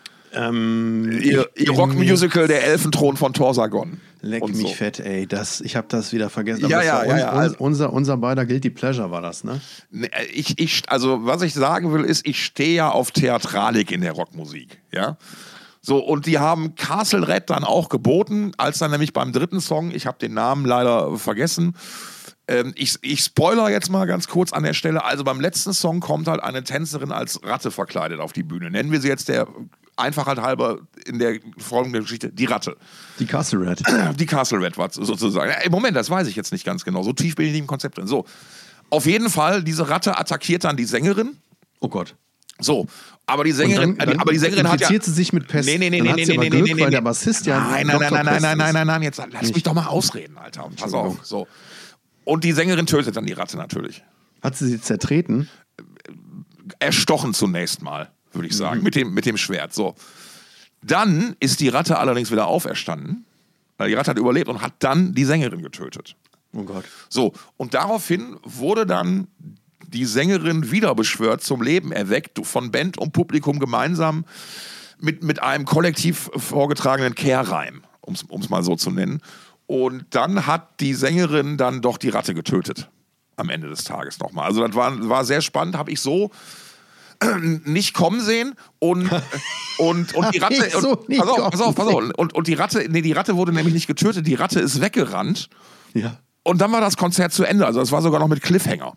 Ihr Rockmusical Der Elfenthron von Torsagon. Leck und mich so. fett, ey. Ich habe das wieder vergessen. Aber Ja, das war ja. unser beider Guilty Pleasure war das, ne? Also, was ich sagen will, ist, ich stehe ja auf Theatralik in der Rockmusik, ja. So, und die haben Castle Red dann auch geboten, als dann nämlich beim dritten Song, ich habe den Namen leider vergessen, ich spoiler jetzt mal ganz kurz an der Stelle, also beim letzten Song kommt halt eine Tänzerin als Ratte verkleidet auf die Bühne. Nennen wir sie jetzt der Einfachheit halber in der folgenden Geschichte die Ratte. Die Castle Red. Die Castle Red war sozusagen. Im Moment, das weiß ich jetzt nicht ganz genau. So tief bin ich nicht im Konzept drin. So, auf jeden Fall, diese Ratte attackiert dann die Sängerin. Oh Gott. So, aber die Sängerin, aber die Sängerin hat ja... Infiziert sie sich mit Pest. Nee, Dann hat sie aber Glück, weil der Bassist ja... Nein, jetzt lass mich doch mal ausreden, Alter. Pass auf. So. Und die Sängerin tötet dann die Ratte natürlich. Hat sie zertreten? Erstochen zunächst mal, würde ich sagen, mit dem Schwert. So. Dann ist die Ratte allerdings wieder auferstanden, weil die Ratte hat überlebt und hat dann die Sängerin getötet. Oh Gott. So, und daraufhin wurde dann die Sängerin wiederbeschwört, zum Leben erweckt, von Band und Publikum gemeinsam mit einem kollektiv vorgetragenen Kehrreim, um es mal so zu nennen. Und dann hat die Sängerin dann doch die Ratte getötet. Am Ende des Tages nochmal. Also das war sehr spannend, habe ich so nicht kommen sehen und die Ratte pass auf. Und die Ratte wurde nämlich nicht getötet, die Ratte ist weggerannt. Ja. Und dann war das Konzert zu Ende. Also es war sogar noch mit Cliffhanger.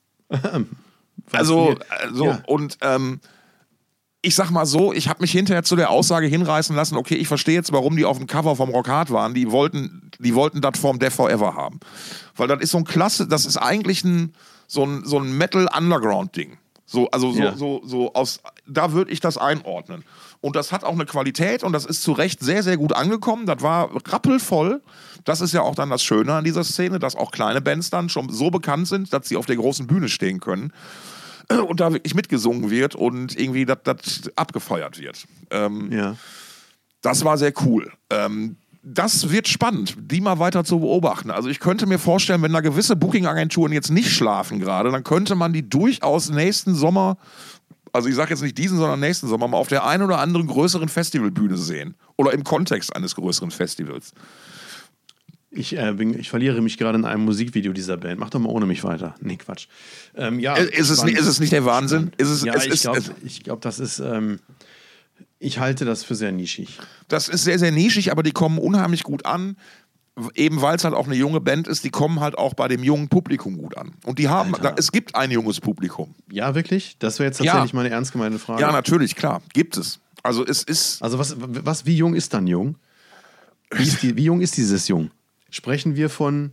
Ich sag mal so, ich habe mich hinterher zu der Aussage hinreißen lassen, okay, ich verstehe jetzt, warum die auf dem Cover vom Rock Hard waren. Die wollten das vom Death Forever haben. Weil das ist so ein Klasse, das ist eigentlich so ein Metal-Underground-Ding. Da würde ich das einordnen. Und das hat auch eine Qualität und das ist zu Recht sehr, sehr gut angekommen. Das war rappelvoll. Das ist ja auch dann das Schöne an dieser Szene, dass auch kleine Bands dann schon so bekannt sind, dass sie auf der großen Bühne stehen können und da wirklich mitgesungen wird und irgendwie das abgefeuert wird. Das war sehr cool. Das wird spannend, die mal weiter zu beobachten. Also ich könnte mir vorstellen, wenn da gewisse Booking-Agenturen jetzt nicht schlafen gerade, dann könnte man die durchaus nächsten Sommer, also ich sage jetzt nicht diesen, sondern nächsten Sommer, mal auf der einen oder anderen größeren Festivalbühne sehen. Oder im Kontext eines größeren Festivals. Ich verliere mich gerade in einem Musikvideo dieser Band. Mach doch mal ohne mich weiter. Nee, Quatsch. Ist es nicht der Wahnsinn? Ich glaube, das ist... ich halte das für sehr nischig. Das ist sehr, sehr nischig, aber die kommen unheimlich gut an. Eben weil es halt auch eine junge Band ist, die kommen halt auch bei dem jungen Publikum gut an. Und es gibt ein junges Publikum. Ja, wirklich? Das wäre jetzt tatsächlich meine ernst gemeinte Frage. Ja, natürlich, klar. Gibt es. Also es ist... Also wie jung ist dann jung? Wie jung ist dieses Jung? Sprechen wir von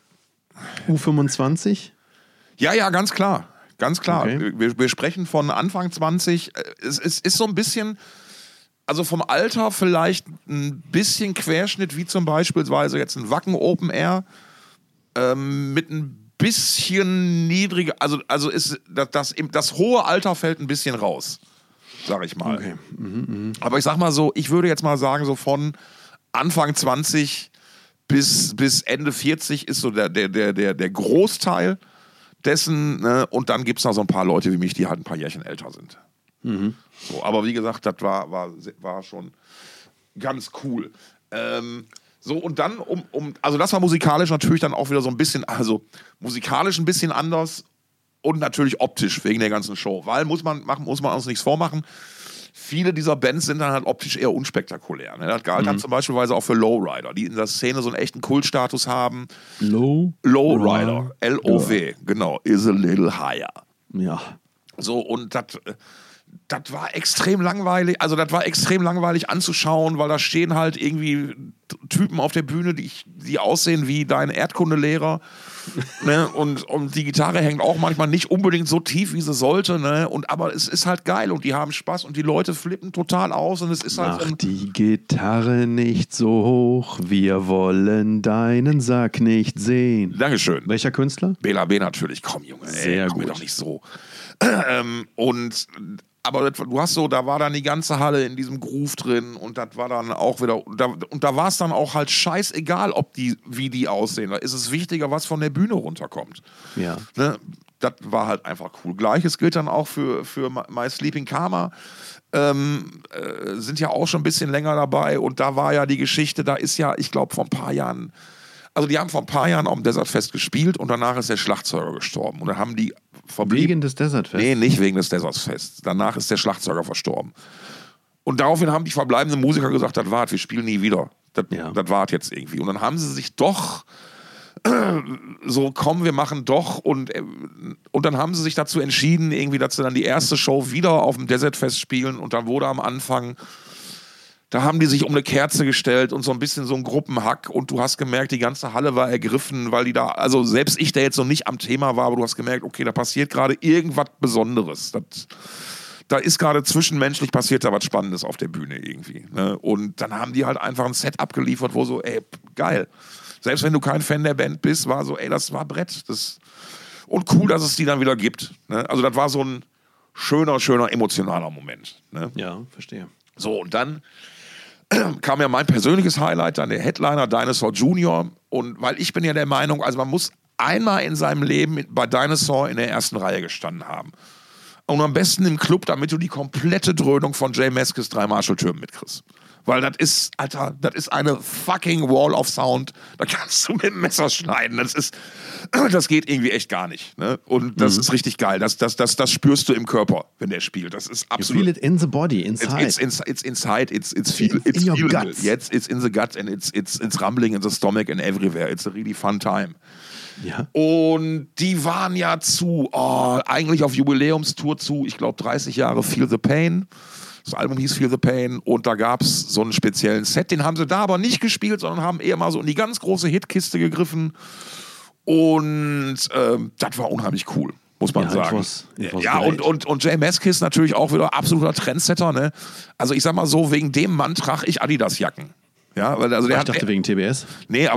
U25? Ja, ganz klar. Ganz klar. Okay. Wir sprechen von Anfang 20. Es ist so ein bisschen, also vom Alter vielleicht ein bisschen Querschnitt, wie zum beispielsweise jetzt ein Wacken Open Air mit ein bisschen niedriger, also ist das hohe Alter fällt ein bisschen raus, sag ich mal. Okay. Aber ich sag mal so, ich würde jetzt mal sagen, so von Anfang 20 bis Ende 40 ist so der Großteil dessen, ne? Und dann gibt es noch so ein paar Leute wie mich, die halt ein paar Jährchen älter sind. So, aber wie gesagt, das war schon ganz cool. Und dann, also das war musikalisch natürlich dann auch wieder so ein bisschen, also musikalisch ein bisschen anders und natürlich optisch wegen der ganzen Show. Weil, muss man uns nichts vormachen, viele dieser Bands sind dann halt optisch eher unspektakulär. Ne? Das galt dann zum Beispiel auch für Lowrider, die in der Szene so einen echten Kultstatus haben. Lowrider, L-O-W, genau, is a little higher. Ja. So, und das war extrem langweilig, anzuschauen, weil da stehen halt irgendwie Typen auf der Bühne, die aussehen wie dein Erdkundelehrer. Ne? Und die Gitarre hängt auch manchmal nicht unbedingt so tief, wie sie sollte. Ne? Aber es ist halt geil und die haben Spaß und die Leute flippen total aus. Und es ist halt mach die Gitarre nicht so hoch, wir wollen deinen Sack nicht sehen. Dankeschön. Welcher Künstler? Bela B. natürlich. Komm, Junge, sehr komm gut. Mir doch nicht so. Aber du hast so, da war dann die ganze Halle in diesem Groove drin und das war dann auch wieder, und da war es dann auch halt scheißegal, wie die aussehen. Da ist es wichtiger, was von der Bühne runterkommt. Ja. Ne? Das war halt einfach cool. Gleiches gilt dann auch für My Sleeping Karma. Sind ja auch schon ein bisschen länger dabei und da war ja die Geschichte, da ist ja, ich glaube, vor ein paar Jahren, also die haben vor ein paar Jahren auf dem Desert Fest gespielt und danach ist der Schlagzeuger gestorben. Und dann haben die wegen des Desert Fests? Nee, nicht wegen des Desert Fests. Danach ist der Schlagzeuger verstorben. Und daraufhin haben die verbleibenden Musiker gesagt, das war's, wir spielen nie wieder. Das war's jetzt irgendwie. Und dann haben sie sich doch so, komm, wir machen doch. Und dann haben sie sich dazu entschieden, irgendwie, dass sie dann die erste Show wieder auf dem Desert Fest spielen. Und dann wurde am Anfang, da haben die sich um eine Kerze gestellt und so ein bisschen so ein Gruppenhack und du hast gemerkt, die ganze Halle war ergriffen, weil die da, also selbst ich, der jetzt noch nicht am Thema war, aber du hast gemerkt, okay, da passiert gerade irgendwas Besonderes. Da ist gerade zwischenmenschlich passiert da was Spannendes auf der Bühne irgendwie. Ne? Und dann haben die halt einfach ein Set abgeliefert, wo so, ey, geil. Selbst wenn du kein Fan der Band bist, war so, ey, das war Brett. Und cool, dass es die dann wieder gibt. Ne? Also das war so ein schöner, emotionaler Moment. Ne? Ja, verstehe. So, und dann kam ja mein persönliches Highlight, dann der Headliner Dinosaur Jr. Und weil ich bin ja der Meinung, also man muss einmal in seinem Leben bei Dinosaur in der ersten Reihe gestanden haben. Und am besten im Club, damit du die komplette Dröhnung von Jay Meskis 3 Marshall-Türmen mitkriegst. Weil das ist, Alter, das ist eine fucking Wall of Sound. Da kannst du mit dem Messer schneiden. Das geht irgendwie echt gar nicht. Ne? Und das ist richtig geil. Das spürst du im Körper, wenn der spielt. Das ist absolut. You feel it in the body, inside. It's inside. It's in your guts. Yes, it's in the gut and it's rumbling in the stomach and everywhere. It's a really fun time. Ja. Und die waren ja eigentlich auf Jubiläumstour zu, ich glaube 30 Jahre Feel the Pain. Das Album hieß Feel the Pain und da gab es so einen speziellen Set, den haben sie da aber nicht gespielt, sondern haben eher mal so in die ganz große Hitkiste gegriffen und das war unheimlich cool, muss man sagen. Ja, und Jay Meskis natürlich auch wieder absoluter Trendsetter, ne? Also ich sag mal so, wegen dem Mann trage ich Adidas-Jacken. Ja, weil also ich dachte wegen TBS.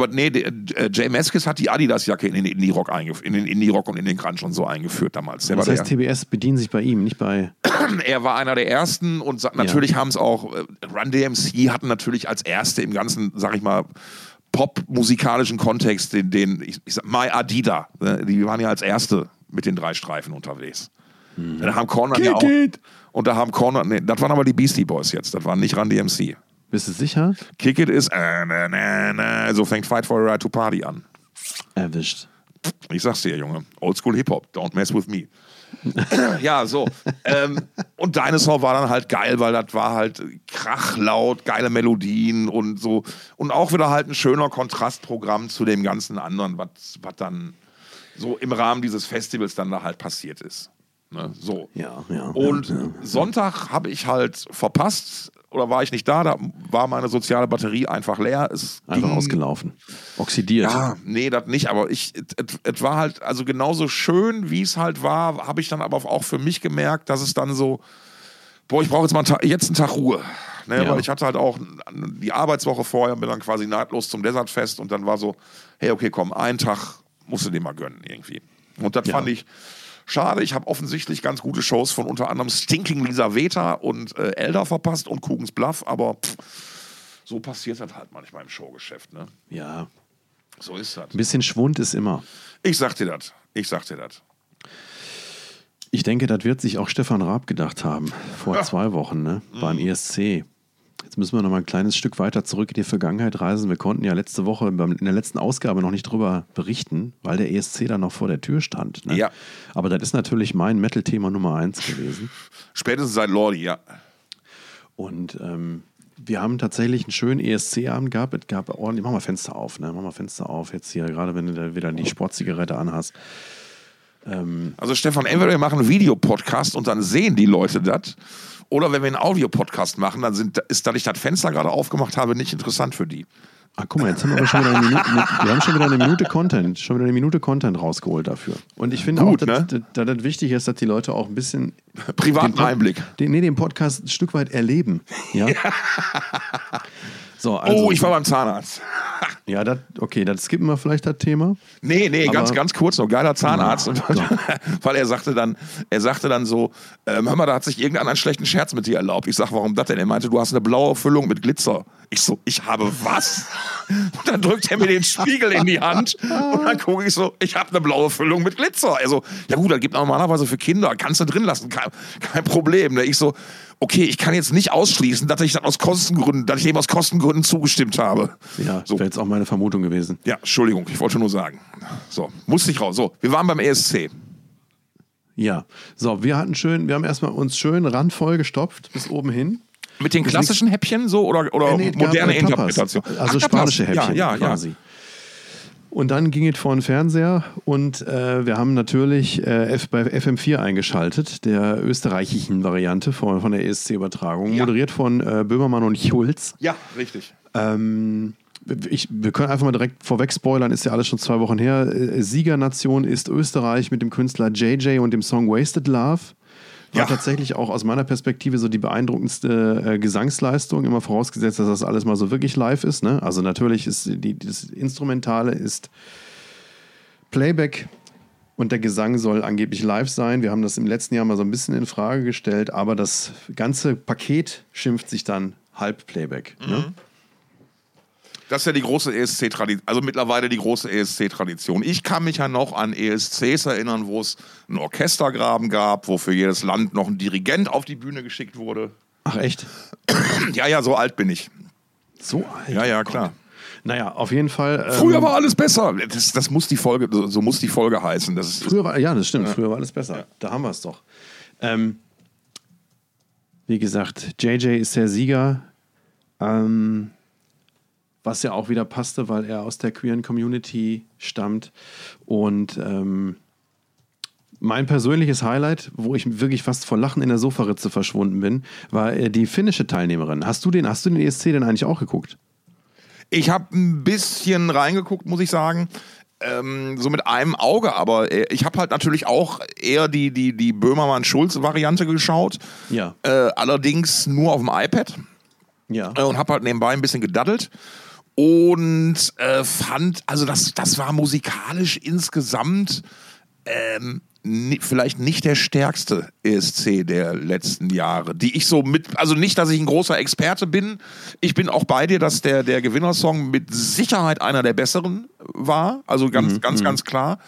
Jay Meskis hat die Adidas-Jacke in den Indie-Rock und in den Grunge und so eingeführt damals. Das heißt, TBS bedienen sich bei ihm, nicht bei... Er war einer der Ersten und natürlich haben es auch, Run DMC hatten natürlich als Erste im ganzen, sag ich mal, pop-musikalischen Kontext ich sag My Adidas, die waren ja als Erste mit den 3 Streifen unterwegs. Da haben Corner ja auch... Und da haben Corner, das waren aber die Beastie Boys jetzt, das waren nicht Run DMC. Bist du sicher? Kick It ist so fängt Fight for a Right to Party an. Erwischt. Ich sag's dir, Junge. Oldschool Hip-Hop. Don't mess with me. Ja, so. Und Dinosaur war dann halt geil, weil das war halt krachlaut, geile Melodien und so. Und auch wieder halt ein schöner Kontrastprogramm zu dem ganzen anderen, was dann so im Rahmen dieses Festivals dann da halt passiert ist. Ne? So. Ja, und Sonntag habe ich halt verpasst, oder war ich nicht da war meine soziale Batterie einfach leer. Einfach ausgelaufen. Oxidiert. Ja, nee, das nicht, aber es war halt, also genauso schön, wie es halt war, habe ich dann aber auch für mich gemerkt, dass es dann so, ich brauche jetzt mal einen Tag Ruhe. Ne? Ja. Weil ich hatte halt auch die Arbeitswoche vorher, bin dann quasi nahtlos zum Desertfest und dann war so, hey, okay, komm, einen Tag musst du dir mal gönnen irgendwie. Und das fand ich schade. Ich habe offensichtlich ganz gute Shows von unter anderem Stinking Lisa Veta und Elder verpasst und Kugens Bluff, aber so passiert das halt manchmal im Showgeschäft. Ne? Ja. So ist das. Ein bisschen Schwund ist immer. Ich sag dir das. Ich denke, das wird sich auch Stefan Raab gedacht haben. Vor 2 Wochen, ne? Beim ESC. Jetzt müssen wir noch mal ein kleines Stück weiter zurück in die Vergangenheit reisen. Wir konnten ja letzte Woche in der letzten Ausgabe noch nicht drüber berichten, weil der ESC dann noch vor der Tür stand. Ne? Ja. Aber das ist natürlich mein Metal-Thema Nummer 1 gewesen. Spätestens seit Lordi, ja. Und wir haben tatsächlich einen schönen ESC-Abend gehabt. Es gab ordentlich, mach mal Fenster auf, ne? Mach mal Fenster auf, jetzt hier, gerade wenn du da wieder die Sportzigarette anhast. Also Stefan, entweder wir machen einen Videopodcast und dann sehen die Leute das. Oder wenn wir einen Audio-Podcast machen, dann ist, da ich das Fenster gerade aufgemacht habe, nicht interessant für die. Ah, guck mal, jetzt haben wir aber schon wieder wir haben schon wieder eine Minute Content rausgeholt dafür. Und ich finde gut, auch, dass das wichtig ist, dass die Leute auch ein bisschen privaten Einblick. Den Podcast ein Stück weit erleben. Ja? So, also, ich war beim Zahnarzt. Ja, das skippen wir vielleicht das Thema. Nee, ganz kurz noch. Geiler Zahnarzt. Weil er sagte dann so, hör mal, da hat sich irgendeiner einen schlechten Scherz mit dir erlaubt. Ich sag, warum das denn? Er meinte, du hast eine blaue Füllung mit Glitzer. Ich so, ich habe was? Und dann drückt er mir den Spiegel in die Hand und dann gucke ich so, ich habe eine blaue Füllung mit Glitzer. Also, ja gut, das gibt normalerweise für Kinder, kannst du drin lassen, kein Problem. Ich so, okay, ich kann jetzt nicht ausschließen, dass ich dem aus Kostengründen zugestimmt habe. Ja, so. Wäre jetzt auch meine Vermutung gewesen. Ja, Entschuldigung, ich wollte nur sagen. So, musste ich raus. So, wir waren beim ESC. Ja, so, wir haben erstmal uns schön randvoll gestopft bis oben hin. Mit den klassischen Häppchen so oder moderne Interpretation? Also spanische Häppchen quasi. Ja. Und dann ging es vor den Fernseher und wir haben natürlich bei FM4 eingeschaltet, der österreichischen Variante von der ESC-Übertragung, moderiert von Böhmermann und Schulz. Ja, richtig. Wir können einfach mal direkt vorweg spoilern, ist ja alles schon 2 Wochen her. Siegernation ist Österreich mit dem Künstler JJ und dem Song Wasted Love. War tatsächlich auch aus meiner Perspektive so die beeindruckendste Gesangsleistung, immer vorausgesetzt, dass das alles mal so wirklich live ist. Ne? Also natürlich ist das Instrumentale ist Playback und der Gesang soll angeblich live sein. Wir haben das im letzten Jahr mal so ein bisschen in Frage gestellt, aber das ganze Paket schimpft sich dann Halb-Playback. Ne? Das ist ja die große ESC-Tradition, also mittlerweile die große ESC-Tradition. Ich kann mich ja noch an ESCs erinnern, wo es einen Orchestergraben gab, wo für jedes Land noch ein Dirigent auf die Bühne geschickt wurde. Ach echt? Ja, so alt bin ich. So alt? Ja, klar. Naja, auf jeden Fall. Früher war alles besser. Das muss die Folge, so muss die Folge heißen. Das stimmt. Ja. Früher war alles besser. Ja. Da haben wir es doch. Wie gesagt, JJ ist der Sieger. Was ja auch wieder passte, weil er aus der queeren Community stammt. Und mein persönliches Highlight, wo ich wirklich fast vor Lachen in der Sofaritze verschwunden bin, war die finnische Teilnehmerin. Hast du den ESC denn eigentlich auch geguckt? Ich habe ein bisschen reingeguckt, muss ich sagen. So mit einem Auge, aber ich habe halt natürlich auch eher die Böhmermann-Schulz-Variante geschaut. Ja. Allerdings nur auf dem iPad. Ja. Und habe halt nebenbei ein bisschen gedaddelt. Und fand, also das war musikalisch insgesamt vielleicht nicht der stärkste ESC der letzten Jahre, die ich so also nicht, dass ich ein großer Experte bin. Ich bin auch bei dir, dass der Gewinnersong mit Sicherheit einer der besseren war. Also ganz klar.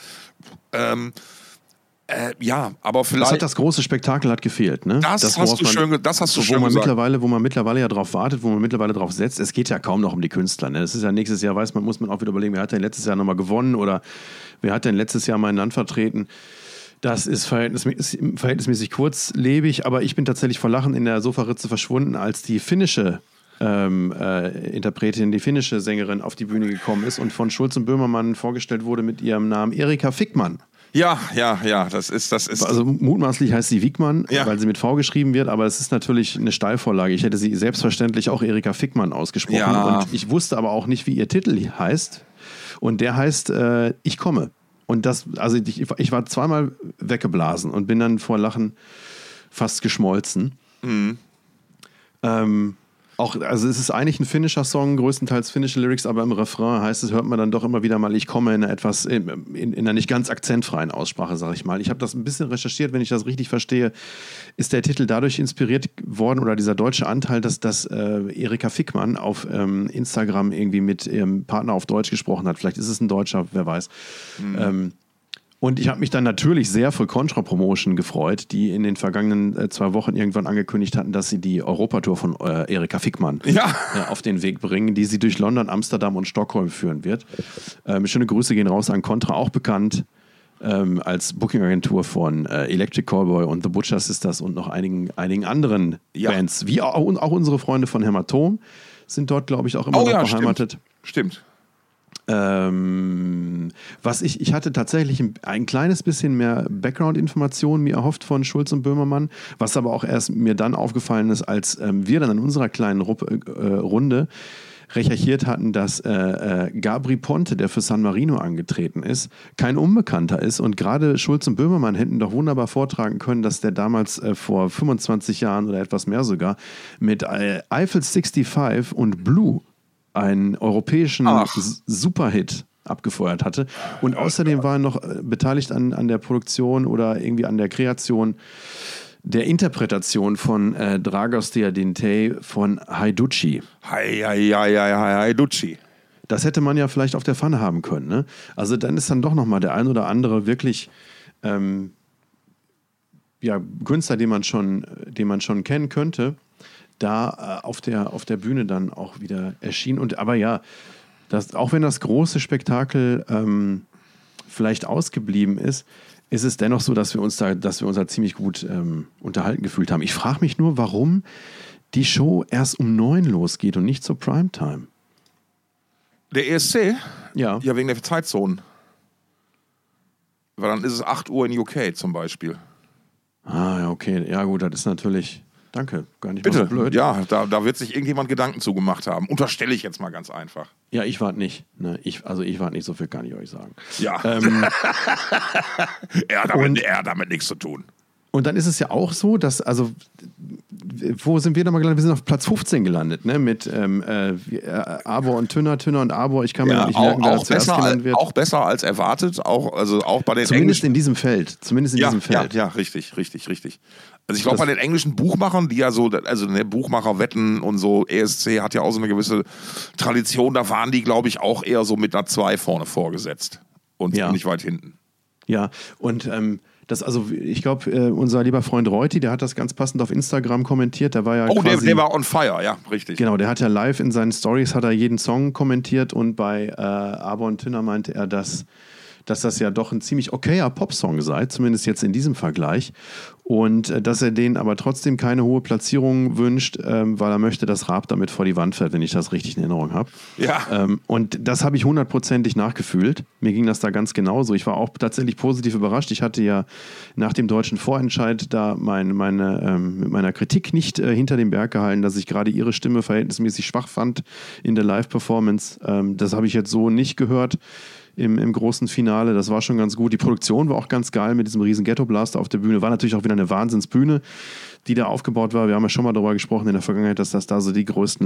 Ja, aber vielleicht. Das große Spektakel hat gefehlt, ne? Das hast du schön gesagt. Wo man mittlerweile ja drauf wartet, wo man mittlerweile drauf setzt. Es geht ja kaum noch um die Künstler, ne? Das ist ja nächstes Jahr, muss man auch wieder überlegen, wer hat denn letztes Jahr nochmal gewonnen oder wer hat denn letztes Jahr mein Land vertreten? Das ist verhältnismäßig kurzlebig, aber ich bin tatsächlich vor Lachen in der Sofaritze verschwunden, als die finnische Interpretin, die finnische Sängerin auf die Bühne gekommen ist und von Schulz und Böhmermann vorgestellt wurde mit ihrem Namen Erika Fickmann. Ja, das ist. Also mutmaßlich heißt sie Wiegmann, weil sie mit V geschrieben wird, aber es ist natürlich eine Steilvorlage. Ich hätte sie selbstverständlich auch Erika Fickmann ausgesprochen. Ja. Und ich wusste aber auch nicht, wie ihr Titel heißt. Und der heißt Ich komme. Und ich war zweimal weggeblasen und bin dann vor Lachen fast geschmolzen. Mhm. Also es ist eigentlich ein finnischer Song, größtenteils finnische Lyrics, aber im Refrain hört man dann doch immer wieder mal, ich komme in einer nicht ganz akzentfreien Aussprache, sag ich mal. Ich habe das ein bisschen recherchiert, wenn ich das richtig verstehe, ist der Titel dadurch inspiriert worden oder dieser deutsche Anteil, dass Erika Fickmann auf Instagram irgendwie mit ihrem Partner auf Deutsch gesprochen hat. Vielleicht ist es ein Deutscher, wer weiß. Mhm. Und ich habe mich dann natürlich sehr für Contra-Promotion gefreut, die in den vergangenen 2 Wochen irgendwann angekündigt hatten, dass sie die Europatour von Erika Fickmann auf den Weg bringen, die sie durch London, Amsterdam und Stockholm führen wird. Schöne Grüße gehen raus an Contra, auch bekannt als Booking-Agentur von Electric Callboy und The Butcher Sisters und noch einigen anderen Bands. Wie auch unsere Freunde von Hämatom sind dort, glaube ich, auch immer noch beheimatet. Stimmt. Ich hatte tatsächlich ein kleines bisschen mehr Background-Informationen mir erhofft von Schulz und Böhmermann, was aber auch erst mir dann aufgefallen ist, als wir dann in unserer kleinen Runde recherchiert hatten, dass Gabri Ponte, der für San Marino angetreten ist, kein Unbekannter ist und gerade Schulz und Böhmermann hätten doch wunderbar vortragen können, dass der damals vor 25 Jahren oder etwas mehr sogar mit Eiffel 65 und Blue einen europäischen Superhit abgefeuert hatte. Und außerdem war er noch beteiligt an der Produktion oder irgendwie an der Kreation der Interpretation von Dragos Diadintei von Haiducci. Haiducci. Das hätte man ja vielleicht auf der Pfanne haben können. Ne? Also dann ist dann doch nochmal der ein oder andere wirklich Künstler, den man schon kennen könnte, da auf der Bühne dann auch wieder erschien. Aber ja, auch wenn das große Spektakel vielleicht ausgeblieben ist, ist es dennoch so, dass wir uns da ziemlich gut unterhalten gefühlt haben. Ich frage mich nur, warum die Show erst um 9 losgeht und nicht zur Primetime. Der ESC? Ja. Ja, wegen der Zeitzonen. Weil dann ist es 8 Uhr in UK zum Beispiel. Ah, ja, okay. Ja gut, das ist natürlich... Danke, gar nicht Bitte. Mal so blöd. Ja, da wird sich irgendjemand Gedanken zugemacht haben. Unterstelle ich jetzt mal ganz einfach. Ja, ich warte nicht. Ne? Ich warte nicht, so viel kann ich euch sagen. Ja. Er hat damit nichts zu tun. Und dann ist es ja auch so, dass, wo sind wir nochmal gelandet? Wir sind auf Platz 15 gelandet, ne? Mit Arbor und Tünner und Arbor. Ich kann mir nicht merken, wer zuerst genannt wird. Auch besser als erwartet, auch bei den Zumindest in diesem Feld. Ja, richtig. Also ich glaube, bei den englischen Buchmachern, die ja so, also Buchmacherwetten und so, ESC hat ja auch so eine gewisse Tradition, da waren die, glaube ich, auch eher so mit einer 2 vorne vorgesetzt und nicht weit hinten. Ja, und ich glaube, unser lieber Freund Reuti, der hat das ganz passend auf Instagram kommentiert. Der war ja der war on fire, ja, richtig. Genau, der hat ja live in seinen Stories jeden Song kommentiert und bei Arbor und Tünner meinte er, dass das ja doch ein ziemlich okayer Popsong sei, zumindest jetzt in diesem Vergleich. Und dass er denen aber trotzdem keine hohe Platzierung wünscht, weil er möchte, dass Raab damit vor die Wand fährt, wenn ich das richtig in Erinnerung habe. Ja. Und das habe ich 100%ig nachgefühlt. Mir ging das da ganz genauso. Ich war auch tatsächlich positiv überrascht. Ich hatte ja nach dem deutschen Vorentscheid da mit meiner Kritik nicht hinter dem Berg gehalten, dass ich gerade ihre Stimme verhältnismäßig schwach fand in der Live-Performance. Das habe ich jetzt so nicht gehört. Im großen Finale, das war schon ganz gut. Die Produktion war auch ganz geil mit diesem riesen Ghetto-Blaster auf der Bühne. War natürlich auch wieder eine Wahnsinnsbühne, die da aufgebaut war. Wir haben ja schon mal darüber gesprochen in der Vergangenheit, dass das da so die größte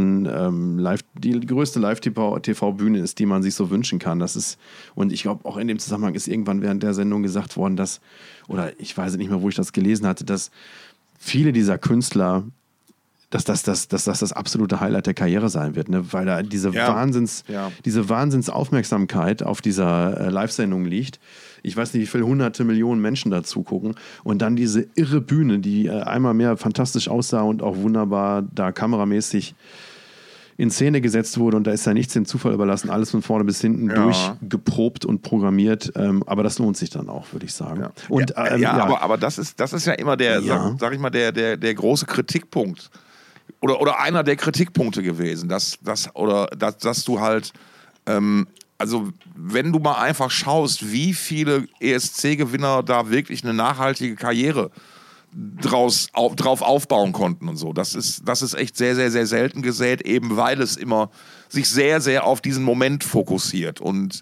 Live-TV-Bühne ist, die man sich so wünschen kann. Und ich glaube, auch in dem Zusammenhang ist irgendwann während der Sendung gesagt worden, oder ich weiß nicht mehr, wo ich das gelesen hatte, dass viele dieser Künstler dass das absolute Highlight der Karriere sein wird, ne? Weil da diese Wahnsinnsaufmerksamkeit auf dieser Live-Sendung liegt. Ich weiß nicht, wie viele hunderte Millionen Menschen da zugucken. Und dann diese irre Bühne, die einmal mehr fantastisch aussah und auch wunderbar da kameramäßig in Szene gesetzt wurde. Und da ist ja nichts dem Zufall überlassen. Alles von vorne bis hinten durchgeprobt und programmiert. Aber das lohnt sich dann auch, würde ich sagen. Ja. Und, aber das ist ja immer sag ich mal, der große Kritikpunkt. Oder einer der Kritikpunkte gewesen, dass du halt, also wenn du mal einfach schaust, wie viele ESC-Gewinner da wirklich eine nachhaltige Karriere drauf aufbauen konnten und so. Das ist echt sehr, sehr, sehr selten gesät, eben weil es immer sich sehr, sehr auf diesen Moment fokussiert. Und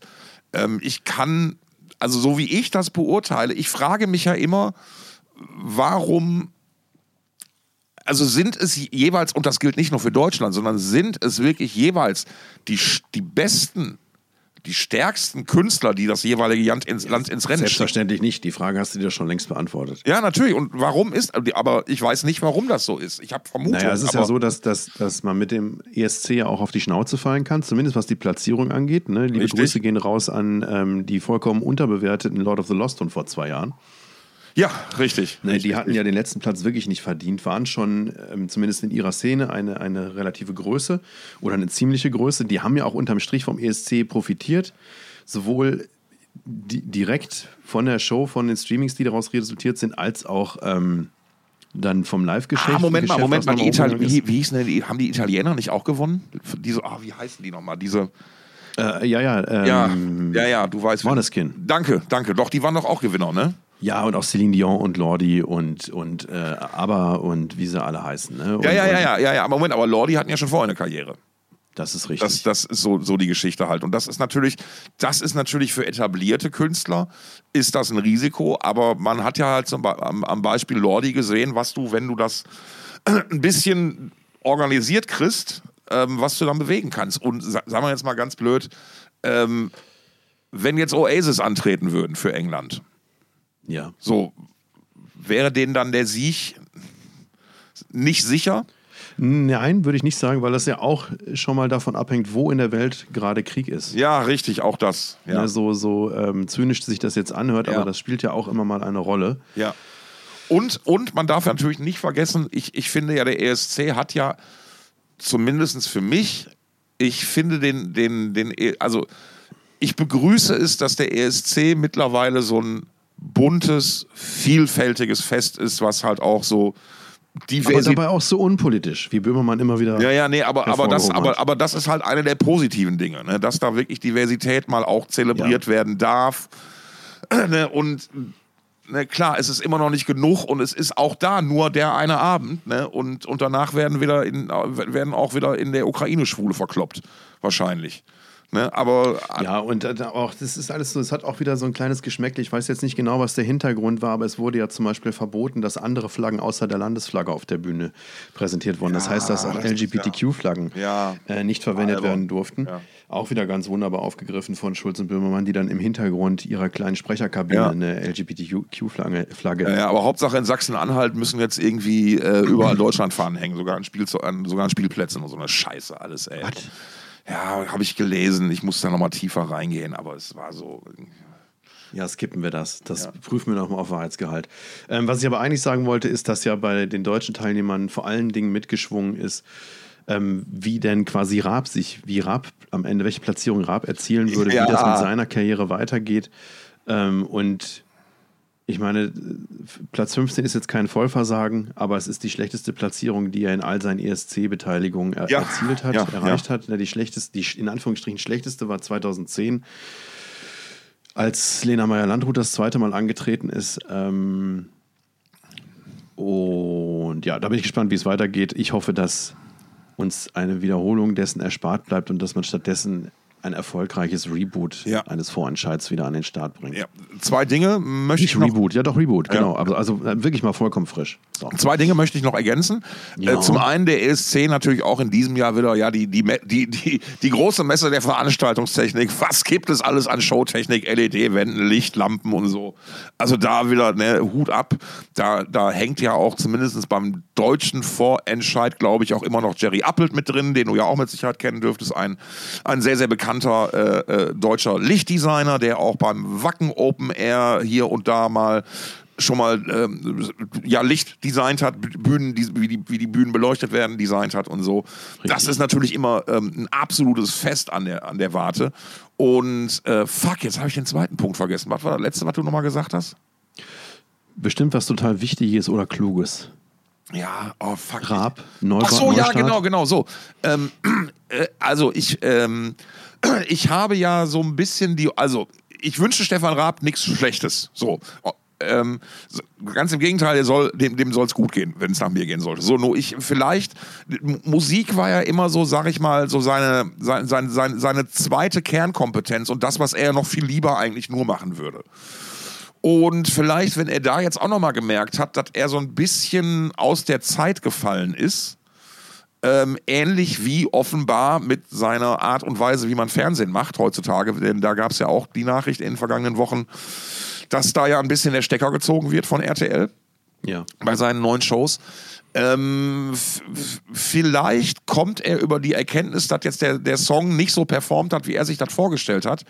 also so wie ich das beurteile, ich frage mich ja immer, warum. Also sind es jeweils, und das gilt nicht nur für Deutschland, sondern sind es wirklich jeweils die besten, die stärksten Künstler, die das jeweilige Land ins Rennen schicken? Selbstverständlich nicht. Die Frage hast du dir schon längst beantwortet. Ja, natürlich. Und warum aber ich weiß nicht, warum das so ist. Ich habe Vermutungen. Naja, es ist ja so, dass man mit dem ESC ja auch auf die Schnauze fallen kann, zumindest was die Platzierung angeht. Ne? Liebe Grüße gehen raus an die vollkommen unterbewerteten Lord of the Lost von vor 2 Jahren. Ja, richtig. Nee, die hatten ja den letzten Platz wirklich nicht verdient, waren schon zumindest in ihrer Szene eine relative Größe oder eine ziemliche Größe. Die haben ja auch unterm Strich vom ESC profitiert, sowohl direkt von der Show, von den Streamings, die daraus resultiert sind, als auch dann vom Live-Geschäft. Moment mal, wie hießen denn haben die Italiener nicht auch gewonnen? Wie heißen die nochmal? Diese... Ja, du weißt. Måneskin. Danke. Doch, die waren doch auch Gewinner, ne? Ja, und auch Celine Dion und Lordi und ABBA und wie sie alle heißen. Ne? Ja. Aber Lordi hatten ja schon vorher eine Karriere. Das ist richtig. Das ist so die Geschichte halt. Und das ist natürlich für etablierte Künstler ist das ein Risiko, aber man hat ja halt am Beispiel Lordi gesehen, wenn du das ein bisschen organisiert kriegst, was du dann bewegen kannst. Und sagen wir jetzt mal ganz blöd, wenn jetzt Oasis antreten würden für England, ja. So, wäre denen dann der Sieg nicht sicher? Nein, würde ich nicht sagen, weil das ja auch schon mal davon abhängt, wo in der Welt gerade Krieg ist. Ja, richtig, auch das. Ja. Ja, so zynisch sich das jetzt anhört, aber das spielt ja auch immer mal eine Rolle. Ja. Und man darf natürlich nicht vergessen, ich finde ja, der ESC hat ja, zumindest für mich, ich finde also ich begrüße es, dass der ESC mittlerweile so ein buntes, vielfältiges Fest ist, was halt auch so aber dabei auch so unpolitisch, wie Böhmermann immer wieder. Aber das ist halt eine der positiven Dinge, ne? Dass da wirklich Diversität mal auch zelebriert werden darf. Ne? Und klar, es ist immer noch nicht genug und es ist auch da nur der eine Abend, ne? Und danach werden auch wieder in der Ukraine Schwule verkloppt, wahrscheinlich. Ne? Aber ja, und auch, das ist alles so, es hat auch wieder so ein kleines Geschmäckle. Ich weiß jetzt nicht genau, was der Hintergrund war, aber es wurde ja zum Beispiel verboten, dass andere Flaggen außer der Landesflagge auf der Bühne präsentiert wurden. Das heißt, dass auch LGBTQ-Flaggen nicht verwendet werden durften. Ja. Auch wieder ganz wunderbar aufgegriffen von Schulz und Böhmermann, die dann im Hintergrund ihrer kleinen Sprecherkabine eine LGBTQ-Flagge. Ja, aber Hauptsache in Sachsen-Anhalt müssen jetzt irgendwie überall Deutschlandfahnen hängen, sogar an Spielplätzen und so eine Scheiße alles, ey. Was? Ja, habe ich gelesen. Ich muss da nochmal tiefer reingehen, aber es war so. Ja, skippen wir das. Das prüfen wir nochmal auf Wahrheitsgehalt. Was ich aber eigentlich sagen wollte, ist, dass ja bei den deutschen Teilnehmern vor allen Dingen mitgeschwungen ist, wie denn quasi wie Raab am Ende, welche Platzierung Raab erzielen würde, wie das mit seiner Karriere weitergeht. Und ich meine, Platz 15 ist jetzt kein Vollversagen, aber es ist die schlechteste Platzierung, die er in all seinen ESC-Beteiligungen erzielt hat, erreicht hat. Die in Anführungsstrichen schlechteste war 2010, als Lena Meyer-Landrut das zweite Mal angetreten ist. Und ja, da bin ich gespannt, wie es weitergeht. Ich hoffe, dass uns eine Wiederholung dessen erspart bleibt und dass man stattdessen ein erfolgreiches Reboot eines Vorentscheids wieder an den Start bringt. Ja. Zwei Dinge möchte ich noch... Reboot, Reboot, genau. Also wirklich mal vollkommen frisch. So. Zwei Dinge möchte ich noch ergänzen. Ja. Zum einen der ESC natürlich auch in diesem Jahr wieder die große Messe der Veranstaltungstechnik. Was gibt es alles an Showtechnik, LED-Wänden, Lichtlampen und so. Also da wieder Hut ab. Da hängt ja auch zumindest beim deutschen Vorentscheid, glaube ich, auch immer noch Jerry Appelt mit drin, den du ja auch mit Sicherheit kennen dürftest. Ein sehr, sehr bekannter deutscher Lichtdesigner, der auch beim Wacken Open Air hier und da mal schon mal Licht designt hat, Bühnen, wie die Bühnen beleuchtet werden, designt hat und so. Richtig. Das ist natürlich immer ein absolutes Fest an der Warte. Und jetzt habe ich den zweiten Punkt vergessen. Was war das letzte, was du nochmal gesagt hast? Bestimmt was total Wichtiges oder Kluges. Ja, oh fuck. Raab, Neustart. Ach so, ja, genau, so. Also ich habe ja so ein bisschen ich wünsche Stefan Raab nichts Schlechtes. So. Ganz im Gegenteil, dem soll es gut gehen, wenn es nach mir gehen sollte. So, nur Musik war ja immer so, sag ich mal, so seine zweite Kernkompetenz und das, was er noch viel lieber eigentlich nur machen würde. Und vielleicht, wenn er da jetzt auch nochmal gemerkt hat, dass er so ein bisschen aus der Zeit gefallen ist, ähnlich wie offenbar mit seiner Art und Weise, wie man Fernsehen macht heutzutage, denn da gab es ja auch die Nachricht in den vergangenen Wochen, dass da ja ein bisschen der Stecker gezogen wird von RTL bei seinen neuen Shows. Vielleicht kommt er über die Erkenntnis, dass jetzt der Song nicht so performt hat, wie er sich das vorgestellt hat,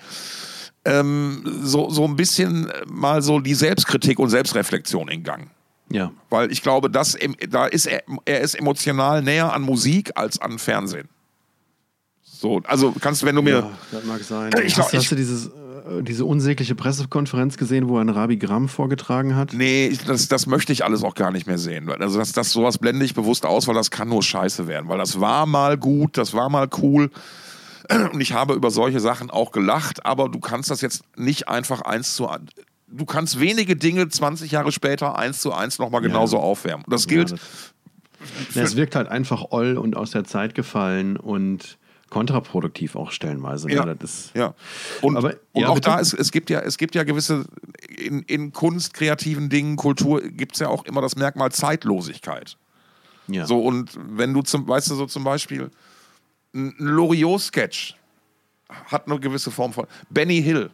so ein bisschen mal so die Selbstkritik und Selbstreflexion in Gang. Ja. Weil ich glaube, er ist emotional näher an Musik als an Fernsehen. So, also kannst du, wenn du mir... Ja, das mag sein. Hast du diese unsägliche Pressekonferenz gesehen, wo er ein Rabigramm vorgetragen hat? Nee, das möchte ich alles auch gar nicht mehr sehen. Also sowas blende ich bewusst aus, weil das kann nur scheiße werden. Weil das war mal gut, das war mal cool. Und ich habe über solche Sachen auch gelacht, aber du kannst das jetzt nicht einfach du kannst wenige Dinge 20 Jahre später 1:1 nochmal genauso aufwärmen. Das gilt. Es wirkt halt einfach oll und aus der Zeit gefallen und kontraproduktiv auch stellenweise. Ja. Und auch da, es gibt ja gewisse, in Kunst, kreativen Dingen, Kultur, gibt es ja auch immer das Merkmal Zeitlosigkeit. Ja. So, und wenn du zum Beispiel ein Loriot-Sketch hat eine gewisse Form von Benny Hill.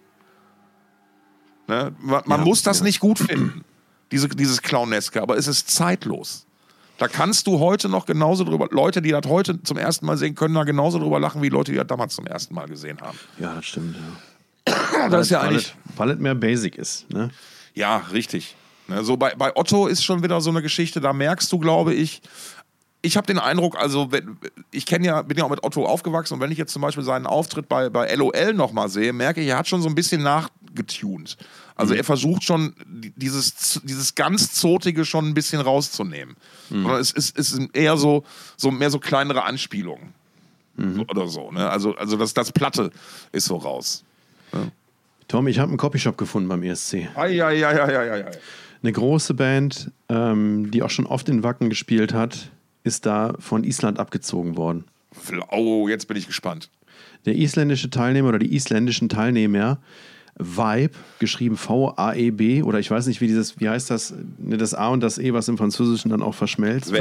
Ne? Man muss das nicht gut finden, dieses Clowneske, aber es ist zeitlos. Da kannst du heute noch genauso drüber, Leute, die das heute zum ersten Mal sehen, können da genauso drüber lachen, wie Leute, die das damals zum ersten Mal gesehen haben. Ja, das stimmt, ja. Das ist ja eigentlich... Weil es mehr Basic ist, ne? Ja, richtig. Ne, so bei Otto ist schon wieder so eine Geschichte, da merkst du, glaube ich habe den Eindruck, also bin ja auch mit Otto aufgewachsen und wenn ich jetzt zum Beispiel seinen Auftritt bei LOL nochmal sehe, merke ich, er hat schon so ein bisschen nachgetunt. Also er versucht schon, dieses ganz Zotige schon ein bisschen rauszunehmen. Sondern es ist eher mehr so kleinere Anspielungen. Oder so. Ne? Also das Platte ist so raus. Ne? Tom, ich habe einen Copyshop gefunden beim ESC. Ei. Eine große Band, die auch schon oft in Wacken gespielt hat, ist da von Island abgezogen worden. Oh, jetzt bin ich gespannt. Der isländische Teilnehmer oder die isländischen Teilnehmer Vibe, geschrieben V-A-E-B, oder ich weiß nicht, wie heißt das, das A und das E, was im Französischen dann auch verschmilzt.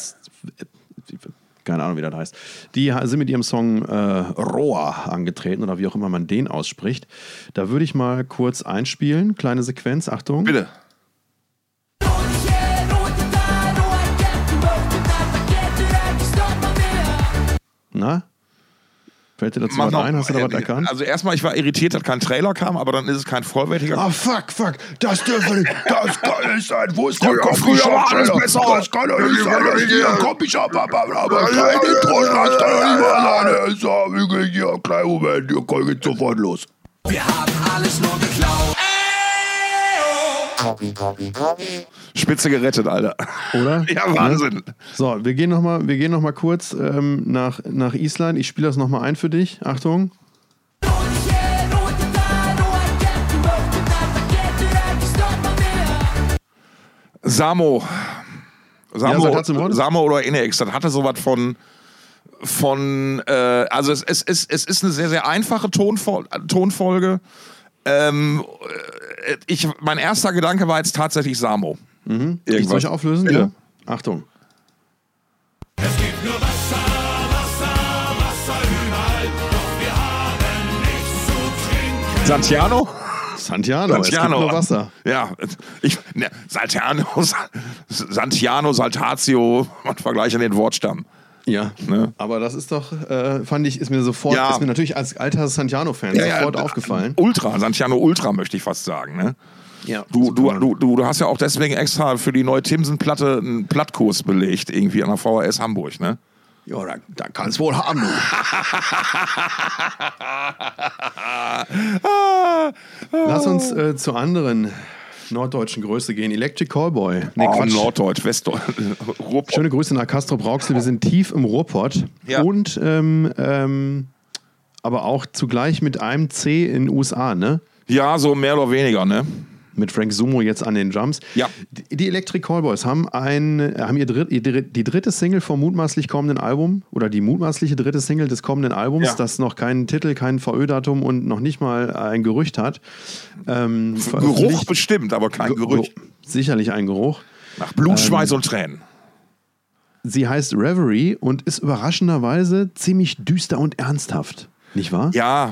Keine Ahnung, wie das heißt. Die sind mit ihrem Song Roa angetreten, oder wie auch immer man den ausspricht. Da würde ich mal kurz einspielen, kleine Sequenz, Achtung. Bitte. Na? Fällt dir dazu was ein? Hast du da was erkannt? Also erstmal, ich war irritiert, dass kein Trailer kam, aber dann ist es kein vollwertiger. Ah, fuck, das dürfen wir nicht. Das kann nicht sein. Wo ist der Früher war alles besser. Das kann doch nicht sein. Hier komm ich ab, aber kein Intro. Das kann doch nicht mal sein. Hier, kleinen Moment, hier geht sofort los. Wir haben alles nur geklaut. Spitze gerettet, Alter. Oder? Ja, Wahnsinn. So, wir gehen noch mal kurz nach Island. Ich spiele das noch mal ein für dich. Achtung. Samo Samo oder Inex, das hatte sowas also es ist eine sehr, sehr einfache Tonfolge. Mein erster Gedanke war jetzt tatsächlich Samo. Soll ich auflösen? Ja. Ja. Achtung. Es gibt nur Wasser überall, doch wir haben nichts zu trinken. Santiano, es gibt nur Wasser. Ja, Santiano, Saltatio, man vergleiche den Wortstamm. Ja, Ne? aber das ist doch, ist mir natürlich als alter Santiano-Fan sofort aufgefallen. Santiano Ultra möchte ich fast sagen, ne? Ja, Du hast ja auch deswegen extra für die neue Timsen-Platte einen Plattkurs belegt, irgendwie an der VHS Hamburg, ne? Ja, da kann es wohl haben, du. Lass uns zu anderen norddeutschen Größe gehen. Electric Callboy. Norddeutsch, Westdeutsch. Schöne Grüße nach Castrop-Rauxel. Wir sind tief im Ruhrpott. Ja. Und aber auch zugleich mit einem C in den USA, ne? Ja, so mehr oder weniger, ne? Mit Frank Sumo jetzt an den Drums. Ja. Die Electric Callboys haben die dritte Single vom mutmaßlich kommenden Album oder die mutmaßliche dritte Single des kommenden Albums, das noch keinen Titel, kein VÖ-Datum und noch nicht mal ein Gerücht hat. Geruch bestimmt, aber kein Gerücht. Sicherlich ein Geruch. Nach Blut, Schweiß und Tränen. Sie heißt Reverie und ist überraschenderweise ziemlich düster und ernsthaft. Nicht wahr? Ja.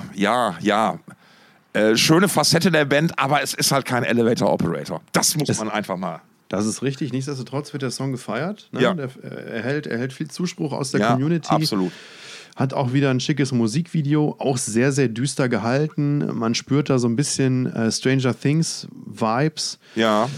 Schöne Facette der Band, aber es ist halt kein Elevator Operator. Das muss man einfach mal. Das ist richtig. Nichtsdestotrotz wird der Song gefeiert. Ne? Ja. Er erhält viel Zuspruch aus der Ja, Community. Absolut. Hat auch wieder ein schickes Musikvideo, auch sehr, sehr düster gehalten. Man spürt da so ein bisschen Stranger Things Vibes. Ja.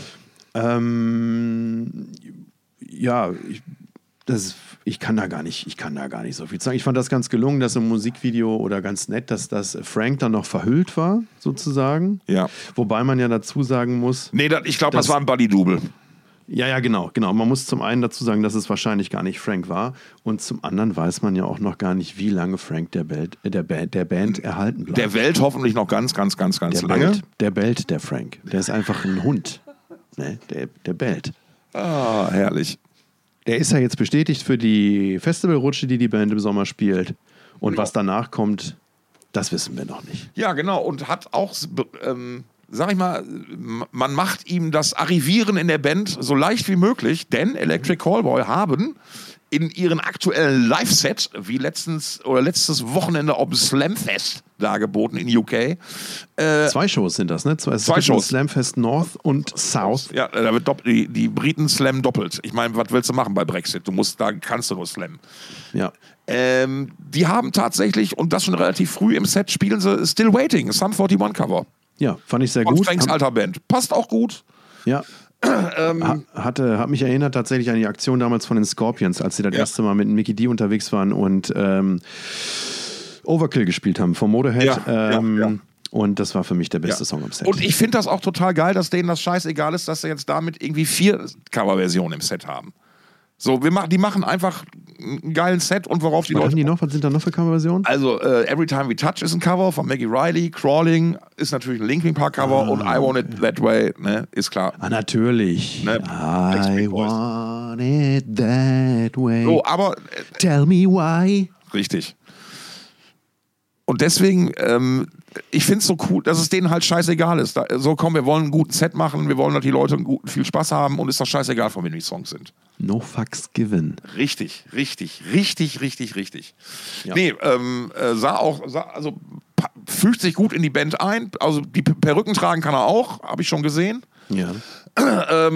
Ich kann da gar nicht so viel sagen. Ich fand das ganz gelungen, dass im Musikvideo oder ganz nett, dass das Frank dann noch verhüllt war, sozusagen. Ja. Wobei man ja dazu sagen muss. Nee, ich glaube, das war ein Buddy-Double. Ja, genau. Man muss zum einen dazu sagen, dass es wahrscheinlich gar nicht Frank war. Und zum anderen weiß man ja auch noch gar nicht, wie lange Frank der Band erhalten bleibt. Der Welt hoffentlich noch ganz lange. Der bellt, der Frank. Der ist einfach ein Hund. Ne? Der bellt. Ah, herrlich. Der ist ja jetzt bestätigt für die Festivalrutsche, die Band im Sommer spielt. Und was danach kommt, das wissen wir noch nicht. Ja, genau. Und hat auch, sag ich mal, man macht ihm das Arrivieren in der Band so leicht wie möglich, denn Electric Callboy haben in ihren aktuellen Live-Set, wie letztes Wochenende auf dem Slamfest dargeboten in UK. 2 Shows sind das, ne? Zwei Shows. Slamfest North und South. Ja, da wird die Briten Slam doppelt. Ich meine, was willst du machen bei Brexit? Da kannst du nur Slam. Ja. Die haben tatsächlich, und das schon relativ früh im Set, spielen sie Still Waiting, Sum 41 Cover. Ja, fand ich sehr Von gut. Franks alter Band. Passt auch gut. Ja. Hat mich erinnert tatsächlich an die Aktion damals von den Scorpions, als sie das erste Mal mit Mickey D unterwegs waren und Overkill gespielt haben vom Motorhead. Und das war für mich der beste Song am Set. Und ich finde das auch total geil, dass denen das scheißegal ist, dass sie jetzt damit irgendwie 4 Coverversionen im Set haben. So, die machen einfach einen geilen Set und worauf die Leute... Was sind da noch für Coverversionen? Also, Every Time We Touch ist ein Cover von Maggie Riley, Crawling ist natürlich ein Linkin Park Cover und I Want It That Way, ne, ist klar. Natürlich. Ne? I want it that way. So, aber... Tell me why. Richtig. Und deswegen, ich finde es so cool, dass es denen halt scheißegal ist. So, komm, wir wollen einen guten Set machen, wir wollen, dass die Leute viel Spaß haben und ist doch scheißegal, von wem die Songs sind. No fucks given. Richtig. Ja. Nee, fügt sich gut in die Band ein. Also die Perücken tragen kann er auch, habe ich schon gesehen. Ja. Er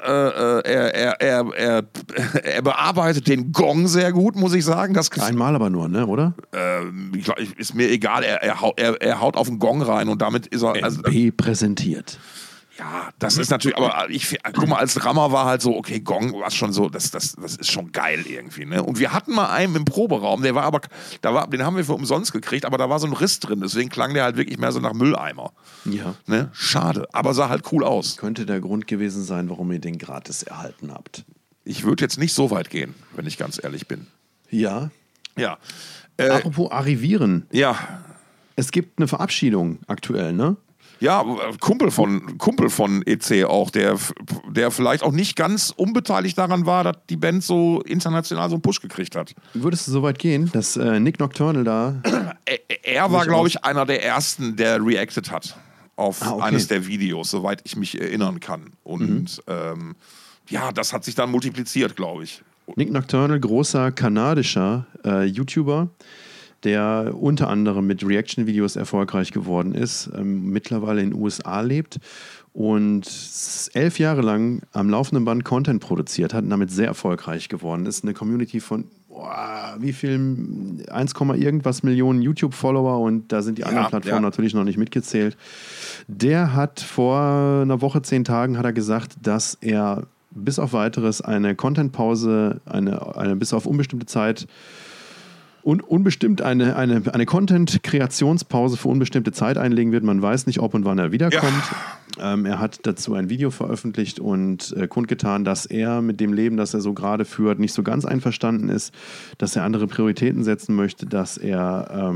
bearbeitet den Gong sehr gut, muss ich sagen. Das Einmal aber nur, ne, oder? ist mir egal. Er haut auf den Gong rein und damit ist er. Also, MB präsentiert. ja, das ist natürlich, aber guck mal, als Drummer war halt so, okay, Gong war schon so, das ist schon geil irgendwie, ne? Und wir hatten mal einen im Proberaum, den haben wir für umsonst gekriegt, aber da war so ein Riss drin, deswegen klang der halt wirklich mehr so nach Mülleimer. Ja. Ne? Schade, aber sah halt cool aus. Könnte der Grund gewesen sein, warum ihr den gratis erhalten habt. Ich würde jetzt nicht so weit gehen, wenn ich ganz ehrlich bin. Ja. Ja. Apropos arrivieren. Ja. Es gibt eine Verabschiedung aktuell, ne? Ja, Kumpel von EC auch, der vielleicht auch nicht ganz unbeteiligt daran war, dass die Band so international so einen Push gekriegt hat. Würdest du so weit gehen, dass Nick Nocturnal da... Er war, glaube ich, einer der Ersten, der reacted hat auf eines der Videos, soweit ich mich erinnern kann. Und ja, das hat sich dann multipliziert, glaube ich. Nick Nocturnal, großer kanadischer YouTuber, der unter anderem mit Reaction-Videos erfolgreich geworden ist, mittlerweile in den USA lebt und 11 Jahre lang am laufenden Band Content produziert hat und damit sehr erfolgreich geworden ist. Eine Community von, wie viel, 1, irgendwas Millionen YouTube-Follower und da sind die anderen Plattformen natürlich noch nicht mitgezählt. Der hat vor einer Woche, 10 Tagen, hat er gesagt, dass er bis auf Weiteres eine Content-Pause, eine bis auf unbestimmte Zeit und unbestimmt eine Content-Kreationspause für unbestimmte Zeit einlegen wird. Man weiß nicht, ob und wann er wiederkommt. Ja. Er hat dazu ein Video veröffentlicht und kundgetan, dass er mit dem Leben, das er so gerade führt, nicht so ganz einverstanden ist, dass er andere Prioritäten setzen möchte, dass er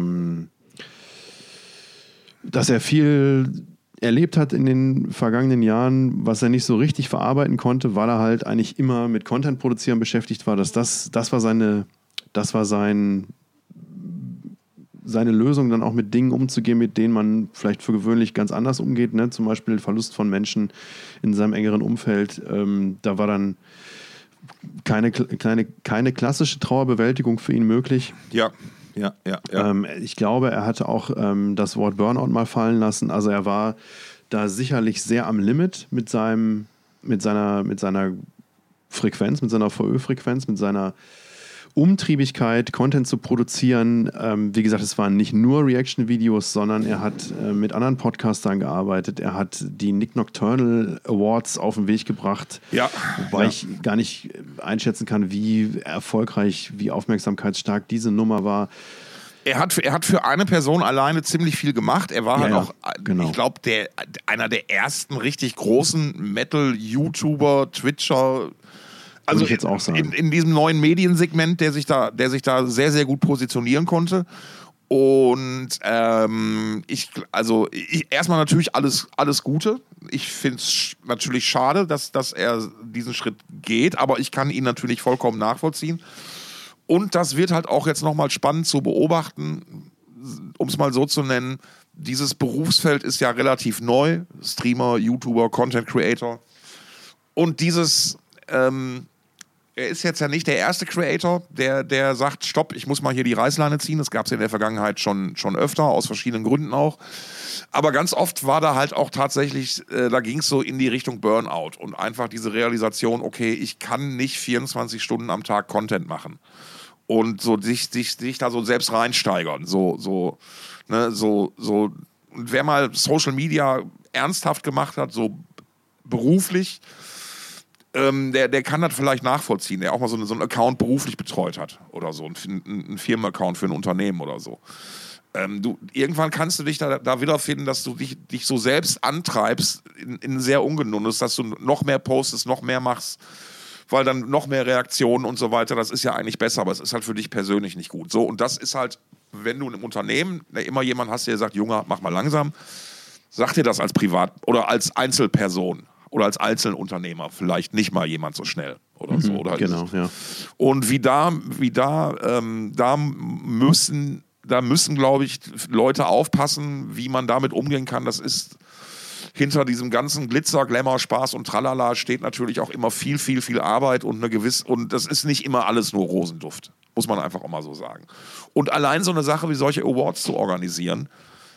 viel erlebt hat in den vergangenen Jahren, was er nicht so richtig verarbeiten konnte, weil er halt eigentlich immer mit Content produzieren beschäftigt war. Das war seine Lösung, dann auch mit Dingen umzugehen, mit denen man vielleicht für gewöhnlich ganz anders umgeht, ne? Zum Beispiel Verlust von Menschen in seinem engeren Umfeld. Da war dann keine klassische Trauerbewältigung für ihn möglich. Ja. Ich glaube, er hatte auch das Wort Burnout mal fallen lassen. Also er war da sicherlich sehr am Limit mit seiner Frequenz, mit seiner VÖ-Frequenz, mit seiner Umtriebigkeit, Content zu produzieren. Wie gesagt, es waren nicht nur Reaction-Videos, sondern er hat mit anderen Podcastern gearbeitet. Er hat die Nick Nocturnal Awards auf den Weg gebracht. Ja. Wobei ich gar nicht einschätzen kann, wie erfolgreich, wie aufmerksamkeitsstark diese Nummer war. Er hat für eine Person alleine ziemlich viel gemacht. Er war genau. Ich glaube, einer der ersten richtig großen Metal-YouTuber, Twitcher. Also ich jetzt auch sagen. In diesem neuen Mediensegment, der sich da sehr, sehr gut positionieren konnte. Und erstmal natürlich alles Gute. Ich finde es natürlich schade, dass er diesen Schritt geht, aber ich kann ihn natürlich vollkommen nachvollziehen. Und das wird halt auch jetzt nochmal spannend zu beobachten, um es mal so zu nennen. Dieses Berufsfeld ist ja relativ neu. Streamer, YouTuber, Content Creator. Und er ist jetzt ja nicht der erste Creator, der sagt, stopp, ich muss mal hier die Reißleine ziehen. Das gab es in der Vergangenheit schon öfter, aus verschiedenen Gründen auch. Aber ganz oft war da halt auch tatsächlich, da ging es so in die Richtung Burnout und einfach diese Realisation, okay, ich kann nicht 24 Stunden am Tag Content machen. Und so sich da so selbst reinsteigern. Und wer mal Social Media ernsthaft gemacht hat, so beruflich, der kann das vielleicht nachvollziehen, der auch mal so einen Account beruflich betreut hat oder so, einen Firmenaccount für ein Unternehmen oder so. Irgendwann kannst du dich da wiederfinden, dass du dich so selbst antreibst in sehr ungesundes, dass du noch mehr postest, noch mehr machst, weil dann noch mehr Reaktionen und so weiter, das ist ja eigentlich besser, aber es ist halt für dich persönlich nicht gut. So, und das ist halt, wenn du im Unternehmen immer jemand hast, der sagt, Junge, mach mal langsam, sag dir das als Privat- oder als Einzelperson. Oder als Einzelunternehmer vielleicht nicht mal jemand so schnell oder so. Oder genau, ja. Und da müssen da müssen, glaube ich, Leute aufpassen, wie man damit umgehen kann. Das ist hinter diesem ganzen Glitzer, Glamour, Spaß und Tralala steht natürlich auch immer viel, viel, viel Arbeit und und das ist nicht immer alles nur Rosenduft. Muss man einfach auch mal so sagen. Und allein so eine Sache wie solche Awards zu organisieren,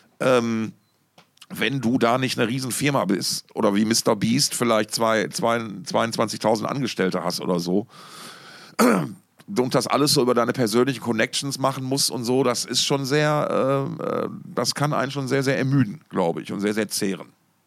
wenn du da nicht eine Riesenfirma bist oder wie Mr. Beast vielleicht 22.000 Angestellte hast oder so und das alles so über deine persönlichen Connections machen musst und so, das ist schon sehr, das kann einen schon sehr, sehr ermüden, glaube ich, und sehr, sehr zehren.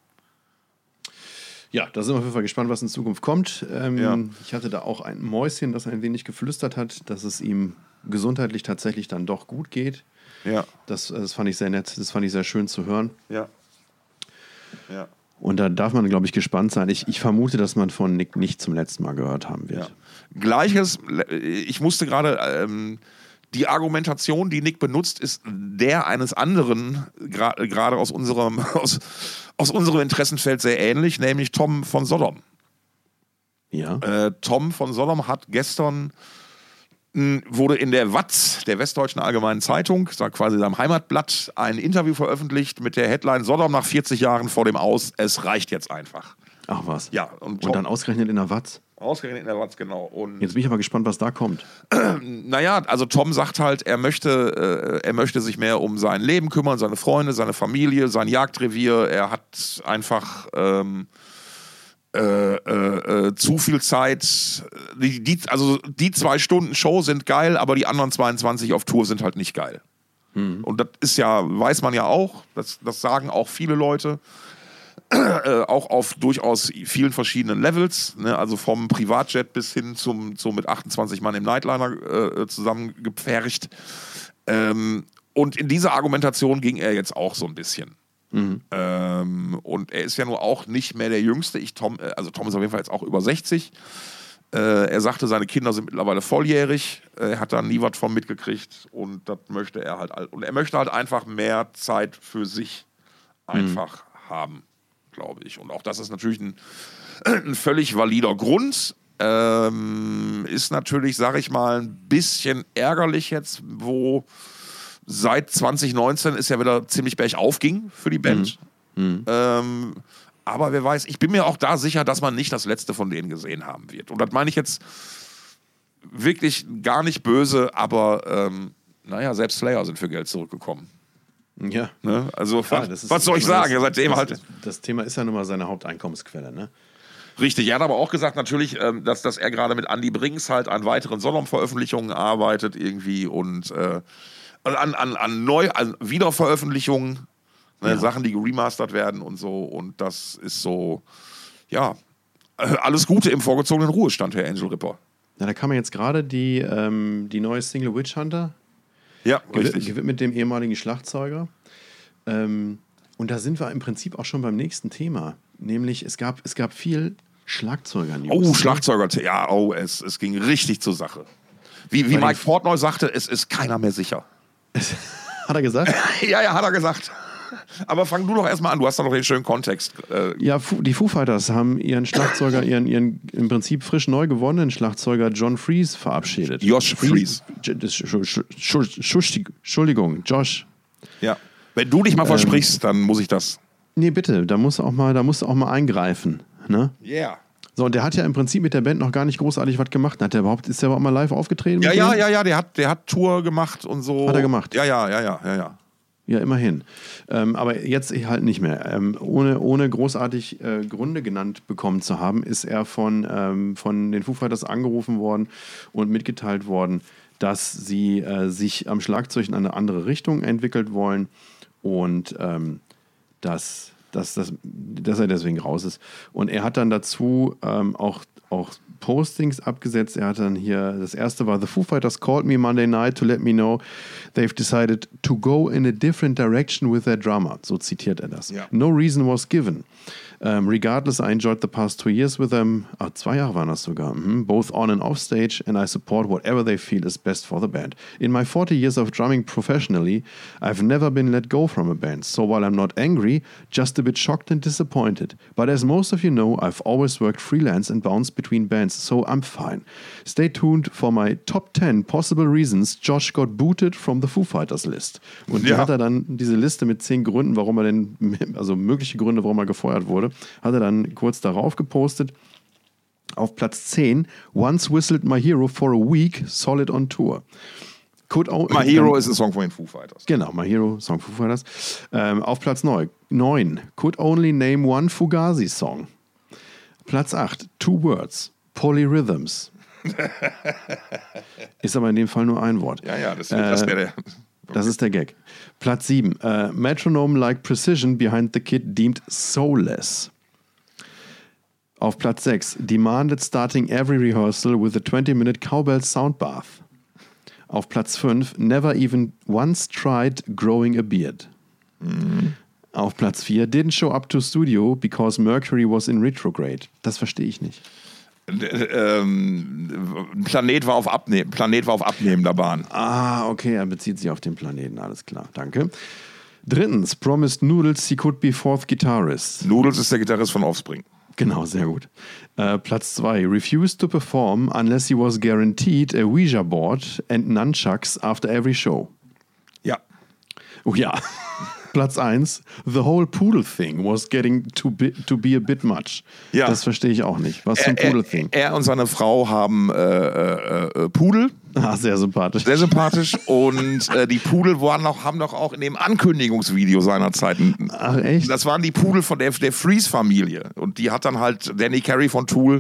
Ja, da sind wir auf jeden Fall gespannt, was in Zukunft kommt. Ja. Ich hatte da auch ein Mäuschen, das ein wenig geflüstert hat, dass es ihm gesundheitlich tatsächlich dann doch gut geht. Ja. Das fand ich sehr nett, das fand ich sehr schön zu hören. Ja. Ja. Und da darf man, glaube ich, gespannt sein. Ich vermute, dass man von Nick nicht zum letzten Mal gehört haben wird. Ja. Gleiches, ich musste gerade, die Argumentation, die Nick benutzt, ist der eines anderen, gerade aus unserem Interessenfeld sehr ähnlich, nämlich Tom von Sodom. Ja. Tom von Sodom hat gestern, wurde in der WAZ, der Westdeutschen Allgemeinen Zeitung, quasi seinem Heimatblatt, ein Interview veröffentlicht mit der Headline Sodom nach 40 Jahren vor dem Aus, es reicht jetzt einfach. Ach was. Ja, und dann ausgerechnet in der Watz. Ausgerechnet in der WAZ, genau. Und Jetzt bin ich aber gespannt, was da kommt. naja, also Tom sagt halt, er möchte sich mehr um sein Leben kümmern, seine Freunde, seine Familie, sein Jagdrevier. Er hat einfach zu viel Zeit. Die 2 Stunden Show sind geil, aber die anderen 22 auf Tour sind halt nicht geil. Und das ist ja, weiß man ja auch, das sagen auch viele Leute. Auch auf durchaus vielen verschiedenen Levels, ne? Also vom Privatjet bis hin zum mit 28 Mann im Nightliner zusammengepfercht. Und in diese Argumentation ging er jetzt auch so ein bisschen. Und er ist ja nur auch nicht mehr der Jüngste. Tom ist auf jeden Fall jetzt auch über 60. Er sagte, seine Kinder sind mittlerweile volljährig. Er hat da nie was von mitgekriegt. Und das möchte er halt. Und er möchte halt einfach mehr Zeit für sich einfach haben, glaube ich. Und auch das ist natürlich ein völlig valider Grund. Ist natürlich, sag ich mal, ein bisschen ärgerlich jetzt, wo seit 2019 es ja wieder ziemlich bergauf ging für die Band. Aber wer weiß, ich bin mir auch da sicher, dass man nicht das Letzte von denen gesehen haben wird. Und das meine ich jetzt wirklich gar nicht böse, aber naja, selbst Slayer sind für Geld zurückgekommen. Ja. Ne? Also, ja, was soll ich sagen? Seitdem halt. Das Thema ist ja nun mal seine Haupteinkommensquelle, ne? Richtig, er hat aber auch gesagt natürlich, dass er gerade mit Andy Brinks halt an weiteren Sodom-Veröffentlichungen arbeitet irgendwie und an Wiederveröffentlichungen, ne, Ja. Sachen, die geremastert werden und so. Und das ist so, ja, alles Gute im vorgezogenen Ruhestand, Herr Angel Ripper. Ja, da kam ja jetzt gerade die neue Single Witch Hunter. Ja, richtig. Gewidmet dem ehemaligen Schlagzeuger. Und da sind wir im Prinzip auch schon beim nächsten Thema. Nämlich, es gab viel Schlagzeuger-News. Oh, Schlagzeuger, ja, es ging richtig zur Sache. Wie Mike Portnoy sagte, es ist keiner mehr sicher. Hat er gesagt? Ja, hat er gesagt. Aber fang du doch erstmal an, du hast da noch den schönen Kontext. Ja, die Foo Fighters haben ihren Schlagzeuger, ihren im Prinzip frisch neu gewonnenen Schlagzeuger John Fries verabschiedet. Josh Fries. Entschuldigung, Josh. Ja. Wenn du dich mal versprichst, dann muss ich das. Nee, bitte, da musst du auch mal eingreifen. Ne? Yeah. So, und der hat ja im Prinzip mit der Band noch gar nicht großartig was gemacht. Ist der überhaupt mal live aufgetreten? Ja, mit denen? der hat Tour gemacht und so. Hat er gemacht? Ja. Ja, immerhin. Aber jetzt halt nicht mehr. Ohne großartig Gründe genannt bekommen zu haben, ist er von den Foo Fighters angerufen worden und mitgeteilt worden, dass sie sich am Schlagzeug in eine andere Richtung entwickelt wollen und dass er deswegen raus ist. Und er hat dann dazu auch Postings abgesetzt. Er hat dann hier, das erste war: The Foo Fighters called me Monday night to let me know they've decided to go in a different direction with their drummer. So zitiert er das. Ja. No reason was given. Regardless, I enjoyed the past 2 years with them. 2 Jahre waren das sogar. Both on and off stage, and I support whatever they feel is best for the band. In my 40 years of drumming professionally, I've never been let go from a band. So while I'm not angry, just a bit shocked and disappointed. But as most of you know, I've always worked freelance and bounced between bands, so I'm fine. Stay tuned for my top 10 possible reasons Josh got booted from the Foo Fighters list. Und die hat er dann, diese Liste mit 10 Gründen, warum er denn, also mögliche Gründe, warum er gefeuert wurde, hat er dann kurz darauf gepostet. Auf Platz 10, Once whistled My Hero for a week, solid on tour. My Hero ist ein Song von den Foo Fighters. Genau, My Hero, Song Foo Fighters. Auf Platz 9, Could only name one Fugazi-Song. Platz 8, Two Words, Polyrhythms. Ist aber in dem Fall nur ein Wort. Ja, das wäre der... Das ist der Gag. Platz 7, Metronome-like Precision behind the kid deemed soulless. Auf Platz 6, Demanded starting every rehearsal with a 20-minute cowbell sound bath. Auf Platz 5, Never even once tried growing a beard. Auf Platz 4, Didn't show up to studio because Mercury was in retrograde. Das verstehe ich nicht. Planet war auf abnehmender Bahn. Ah, okay, er bezieht sich auf den Planeten, alles klar, danke. Drittens, Promised Noodles he could be fourth guitarist. Noodles ist der Gitarrist von Offspring. Genau, sehr gut. Platz 2, refused to perform unless he was guaranteed a Ouija board and nunchucks after every show. Ja. Oh ja. Platz 1, the whole Poodle thing was getting to be a bit much. Ja. Das verstehe ich auch nicht. Was zum Poodle thing? Er und seine Frau haben Pudel. Ah, sehr sympathisch. Sehr sympathisch. Und die Pudel haben doch auch in dem Ankündigungsvideo seiner Zeit. Ach, echt? Das waren die Pudel von der Freeze-Familie. Und die hat dann halt Danny Carey von Tool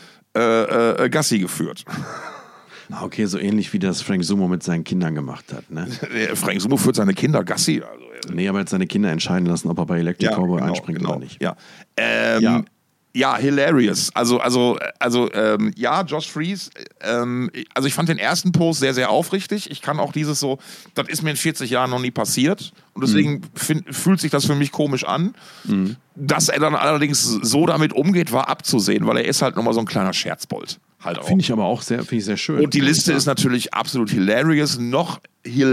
Gassi geführt. Ah, okay, so ähnlich wie das Frank Sumo mit seinen Kindern gemacht hat, ne? Frank Sumo führt seine Kinder Gassi. Also, nee, aber jetzt seine Kinder entscheiden lassen, ob er bei Electric Cowboy einspringt oder nicht. Ja. Ja, hilarious. Also, Josh Freese, also ich fand den ersten Post sehr, sehr aufrichtig. Ich kann auch dieses so, das ist mir in 40 Jahren noch nie passiert. Und deswegen fühlt sich das für mich komisch an. Dass er dann allerdings so damit umgeht, war abzusehen, weil er ist halt nochmal so ein kleiner Scherzbold. Halt auch. Finde ich aber auch sehr schön. Und die Liste ist natürlich absolut hilarious. Noch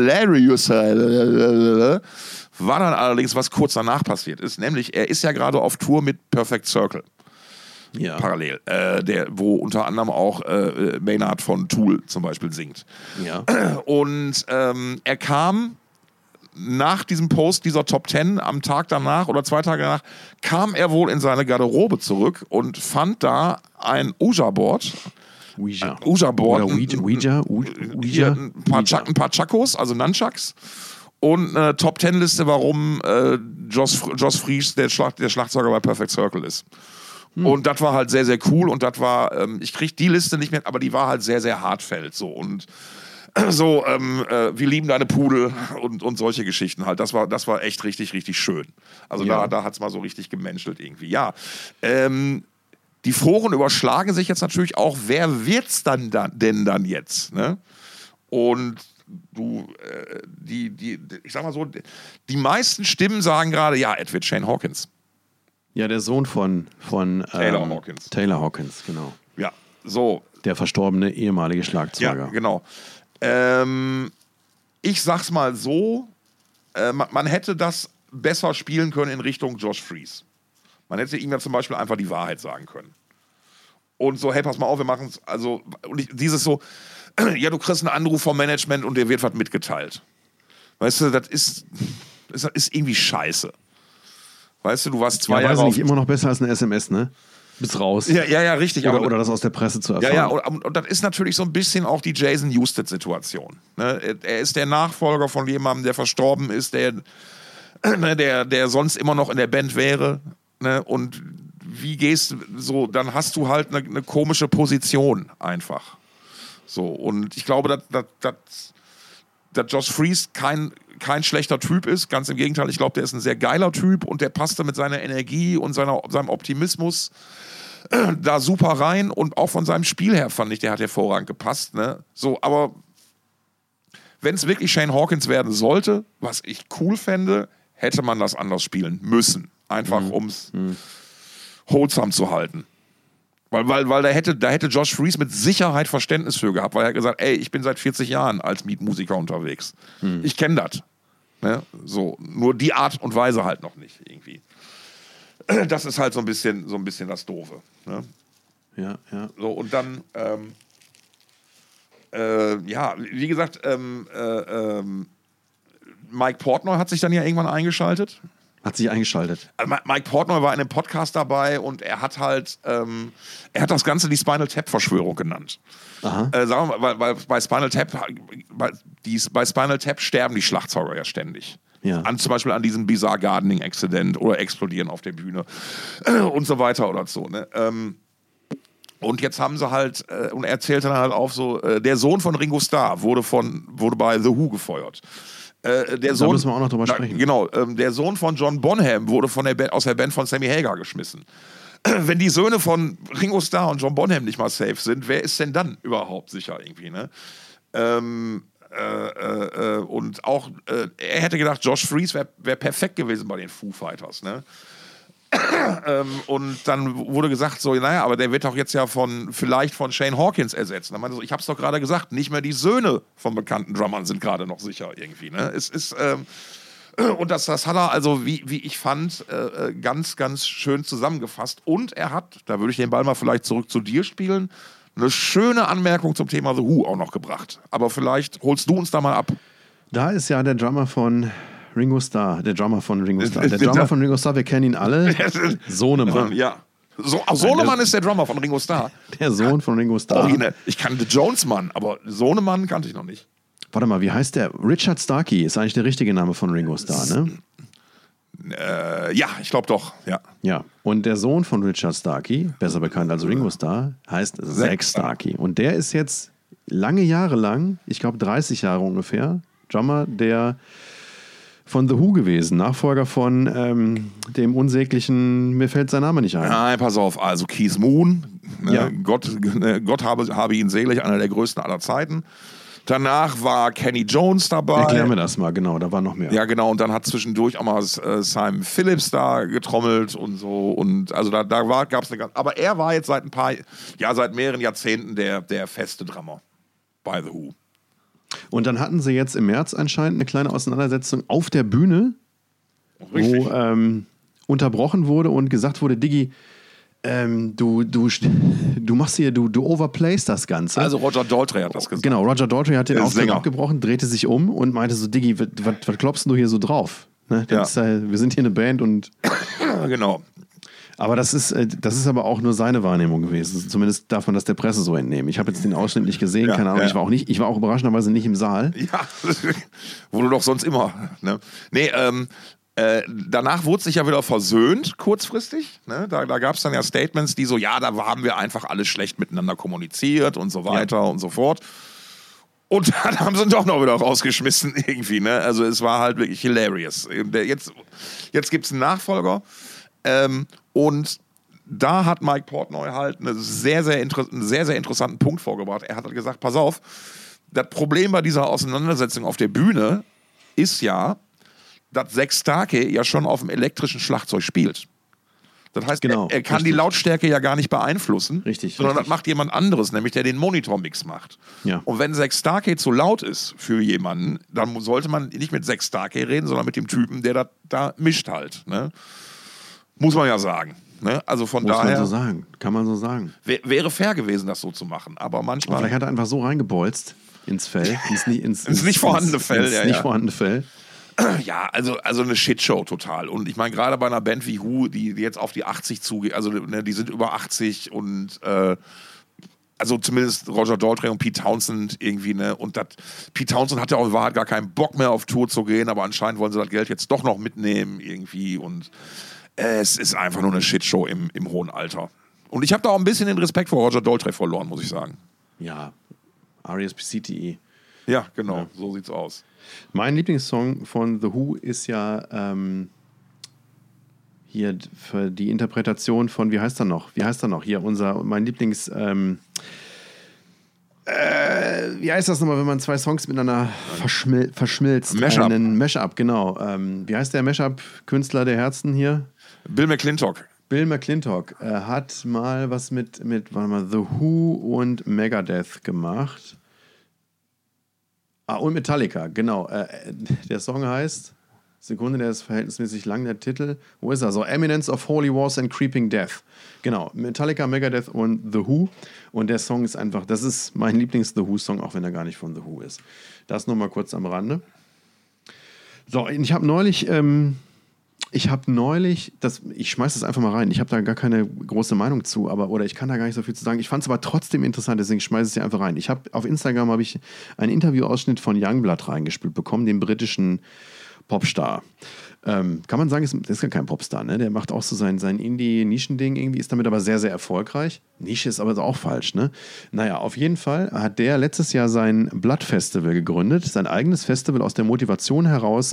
hilariouser war dann allerdings, was kurz danach passiert ist. Nämlich, er ist ja gerade auf Tour mit Perfect Circle. Ja. Parallel. Wo unter anderem auch Maynard von Tool zum Beispiel singt. Ja. Und er kam nach diesem Post dieser Top 10 am Tag danach oder 2 Tage danach, kam er wohl in seine Garderobe zurück und fand da ein Ouija-Board. Ouija-Board. Ouija. Ein paar Chakos, also Nunchucks. Und eine Top-10-Liste, warum Josh Freese der Schlagzeuger bei Perfect Circle ist. Und das war halt sehr, sehr cool. Und das war, ich krieg die Liste nicht mehr, aber die war halt sehr, sehr hartfeld. So. Und so, wir lieben deine Pudel und solche Geschichten halt. Das war echt richtig, richtig schön. Also da hat es mal so richtig gemenschelt irgendwie. Ja, die Foren überschlagen sich jetzt natürlich auch, wer wird's denn dann jetzt? Ne? Und ich sag mal so, die meisten Stimmen sagen gerade, ja, es wird Shane Hawkins. Ja, der Sohn von Taylor Hawkins. Taylor Hawkins, genau. Ja, so. Der verstorbene ehemalige Schlagzeuger. Ja, genau. Ich sag's mal so, man hätte das besser spielen können in Richtung Josh Freese. Man hätte ihm ja zum Beispiel einfach die Wahrheit sagen können. Und so, hey, pass mal auf, wir machen es, also, dieses so, ja, du kriegst einen Anruf vom Management und dir wird was mitgeteilt. Weißt du, das ist irgendwie scheiße. Weißt du, du warst 2 Jahre nicht immer noch besser als eine SMS, ne? Bis raus. Ja, richtig. Oder das aus der Presse zu erfahren. Ja, und das ist natürlich so ein bisschen auch die Jason Newsted-Situation. Ne? Er ist der Nachfolger von jemandem, der verstorben ist, der sonst immer noch in der Band wäre. Ne? Und wie gehst du so, dann hast du halt eine komische Position einfach. So, und ich glaube, dass Josh Freese kein schlechter Typ ist, ganz im Gegenteil, ich glaube, der ist ein sehr geiler Typ und der passte mit seiner Energie und seinem Optimismus da super rein und auch von seinem Spiel her fand ich, der hat hervorragend gepasst. Ne? So, aber wenn es wirklich Shane Hawkins werden sollte, was ich cool fände, hätte man das anders spielen müssen. Einfach um es wholesome zu halten. Weil da hätte Josh Freese mit Sicherheit Verständnis für gehabt, weil er hat gesagt, ey, ich bin seit 40 Jahren als Mietmusiker unterwegs. Ich kenne das. Ne? So, nur die Art und Weise halt noch nicht irgendwie. Das ist halt so ein bisschen das Doofe. Ne? Ja. So, und dann, wie gesagt, Mike Portnoy hat sich dann ja irgendwann eingeschaltet. Hat sich eingeschaltet. Also Mike Portnoy war in einem Podcast dabei und er hat halt, er hat das Ganze die Spinal Tap-Verschwörung genannt. Aha. Sagen wir mal, weil bei Spinal Tap sterben die Schlagzeuger ja ständig. Ja. Zum Beispiel an diesem Bizarre Gardening Accident oder explodieren auf der Bühne und so weiter oder so. Ne? Und jetzt haben sie halt, und er erzählte dann halt auf so, der Sohn von Ringo Starr wurde bei The Who gefeuert. Der Sohn, da müssen wir auch noch drüber sprechen. Genau, der Sohn von John Bonham wurde aus der Band von Sammy Hagar geschmissen. Wenn die Söhne von Ringo Starr und John Bonham nicht mal safe sind, wer ist denn dann überhaupt sicher irgendwie, ne? Und auch, er hätte gedacht, Josh Freese wär perfekt gewesen bei den Foo Fighters, ne? Und dann wurde gesagt, so, naja, aber der wird doch jetzt ja vielleicht von Shane Hawkins ersetzt. Dann meinte so, ich hab's doch gerade gesagt, nicht mehr die Söhne von bekannten Drummern sind gerade noch sicher irgendwie. Ne? Es ist, und das hat er also, wie ich fand, ganz, ganz schön zusammengefasst. Und er hat, da würde ich den Ball mal vielleicht zurück zu dir spielen, eine schöne Anmerkung zum Thema The Who auch noch gebracht. Aber vielleicht holst du uns da mal ab. Da ist ja der Drummer von Ringo Starr, der Drummer von Ringo Starr, wir kennen ihn alle. Sohnemann. Ja. Sohnemann ist der Drummer von Ringo Starr. Der Sohn von Ringo Starr. Ich kannte Jones-Mann, aber Sohnemann kannte ich noch nicht. Warte mal, wie heißt der? Richard Starkey ist eigentlich der richtige Name von Ringo Starr, ne? Ja, ich glaube doch, ja. Ja, und der Sohn von Richard Starkey, besser bekannt als Ringo Starr, heißt Zack Starkey. Und der ist jetzt lange Jahre lang, ich glaube 30 Jahre ungefähr, Drummer von The Who gewesen, Nachfolger von dem unsäglichen, mir fällt sein Name nicht ein. Nein, pass auf, also Keith Moon, Ja. Gott habe ihn selig, einer der größten aller Zeiten. Danach war Kenny Jones dabei. Erklär mir das mal, genau, da war noch mehr. Ja, genau, und dann hat zwischendurch auch mal Simon Phillips da getrommelt und so. Und also da gab es eine ganze. Aber er war jetzt seit mehreren Jahrzehnten der feste Drummer bei The Who. Und dann hatten sie jetzt im März anscheinend eine kleine Auseinandersetzung auf der Bühne, Richtig. wo unterbrochen wurde und gesagt wurde, Diggi, du machst hier, du overplayst das Ganze. Also Roger Daltrey hat das gesagt. Genau, Roger Daltrey hat den Der Auftritt Sänger. abgebrochen, drehte sich um und meinte so, Diggi, was klopfst du hier so drauf? Ne? Ja. Wir sind hier eine Band und... Genau. Aber das ist aber auch nur seine Wahrnehmung gewesen. Zumindest darf man das der Presse so entnehmen. Ich habe jetzt den Ausschnitt nicht gesehen, keine Ahnung. Ja. Ich war auch überraschenderweise nicht im Saal. Ja, wo du doch sonst immer. Ne? Nee, danach wurde sich ja wieder versöhnt, kurzfristig. Ne? Da gab es dann ja Statements, die so, ja, da haben wir einfach alles schlecht miteinander kommuniziert und so weiter und so fort. Und dann haben sie ihn doch noch wieder rausgeschmissen irgendwie. Ne? Also es war halt wirklich hilarious. Jetzt gibt es einen Nachfolger. Und da hat Mike Portnoy halt einen sehr, sehr interessanten Punkt vorgebracht. Er hat halt gesagt, pass auf, das Problem bei dieser Auseinandersetzung auf der Bühne ist ja, dass Zack Starkey ja schon auf dem elektrischen Schlagzeug spielt. Das heißt, Genau, er kann die Lautstärke ja gar nicht beeinflussen, sondern das macht jemand anderes, nämlich der den Monitormix macht. Ja. Und wenn Zack Starkey zu laut ist für jemanden, dann sollte man nicht mit Zack Starkey reden, sondern mit dem Typen, der das da mischt halt. Ne? Muss man ja sagen. Ne? Also von daher. Muss man so sagen. Kann man so sagen. Wäre fair gewesen, das so zu machen. Aber manchmal. Vielleicht hat er einfach so reingebolzt ins Fell. Ins nicht vorhandene Fell. Ins nicht vorhandene Fell. Ja, also eine Shitshow total. Und ich meine, gerade bei einer Band wie Who, die jetzt auf die 80 zugeht, also ne, die sind über 80 und also zumindest Roger Daltrey und Pete Townsend irgendwie, ne? Und Pete Townsend hat ja auch in Wahrheit gar keinen Bock mehr auf Tour zu gehen, aber anscheinend wollen sie das Geld jetzt doch noch mitnehmen irgendwie und es ist einfach nur eine Shitshow im hohen Alter. Und ich habe da auch ein bisschen den Respekt vor Roger Daltrey verloren, muss ich sagen. Ja, R.E.S.P.C.T.E. Ja, genau, so sieht's aus. Mein Lieblingssong von The Who ist ja hier für die Interpretation von, wie heißt er noch? Hier, mein Lieblings... wie heißt das nochmal, wenn man zwei Songs miteinander verschmilzt? Mashup. Einen Mashup, genau. Wie heißt der Mashup-Künstler der Herzen hier? Bill McClintock. Bill McClintock hat mal was mit warte mal, The Who und Megadeth gemacht. Und Metallica, genau. Der Song heißt Sekunde, der ist verhältnismäßig lang, der Titel. Wo ist er? So, Eminence of Holy Wars and Creeping Death. Genau, Metallica, Megadeth und The Who. Und der Song ist einfach, das ist mein Lieblings-The Who-Song, auch wenn er gar nicht von The Who ist. Das nur mal kurz am Rande. So, ich habe neulich, ich schmeiß das einfach mal rein. Ich habe da gar keine große Meinung zu, oder ich kann da gar nicht so viel zu sagen. Ich fand es aber trotzdem interessant, deswegen schmeiße ich es hier einfach rein. Auf Instagram habe ich einen Interviewausschnitt von Youngblood reingespielt bekommen, dem britischen Popstar. Kann man sagen, ist ja kein Popstar, ne? Der macht auch so sein Indie-Nischen-Ding irgendwie, ist damit aber sehr, sehr erfolgreich. Nische ist aber auch falsch, ne? Naja, auf jeden Fall hat der letztes Jahr sein Blood Festival gegründet, sein eigenes Festival aus der Motivation heraus,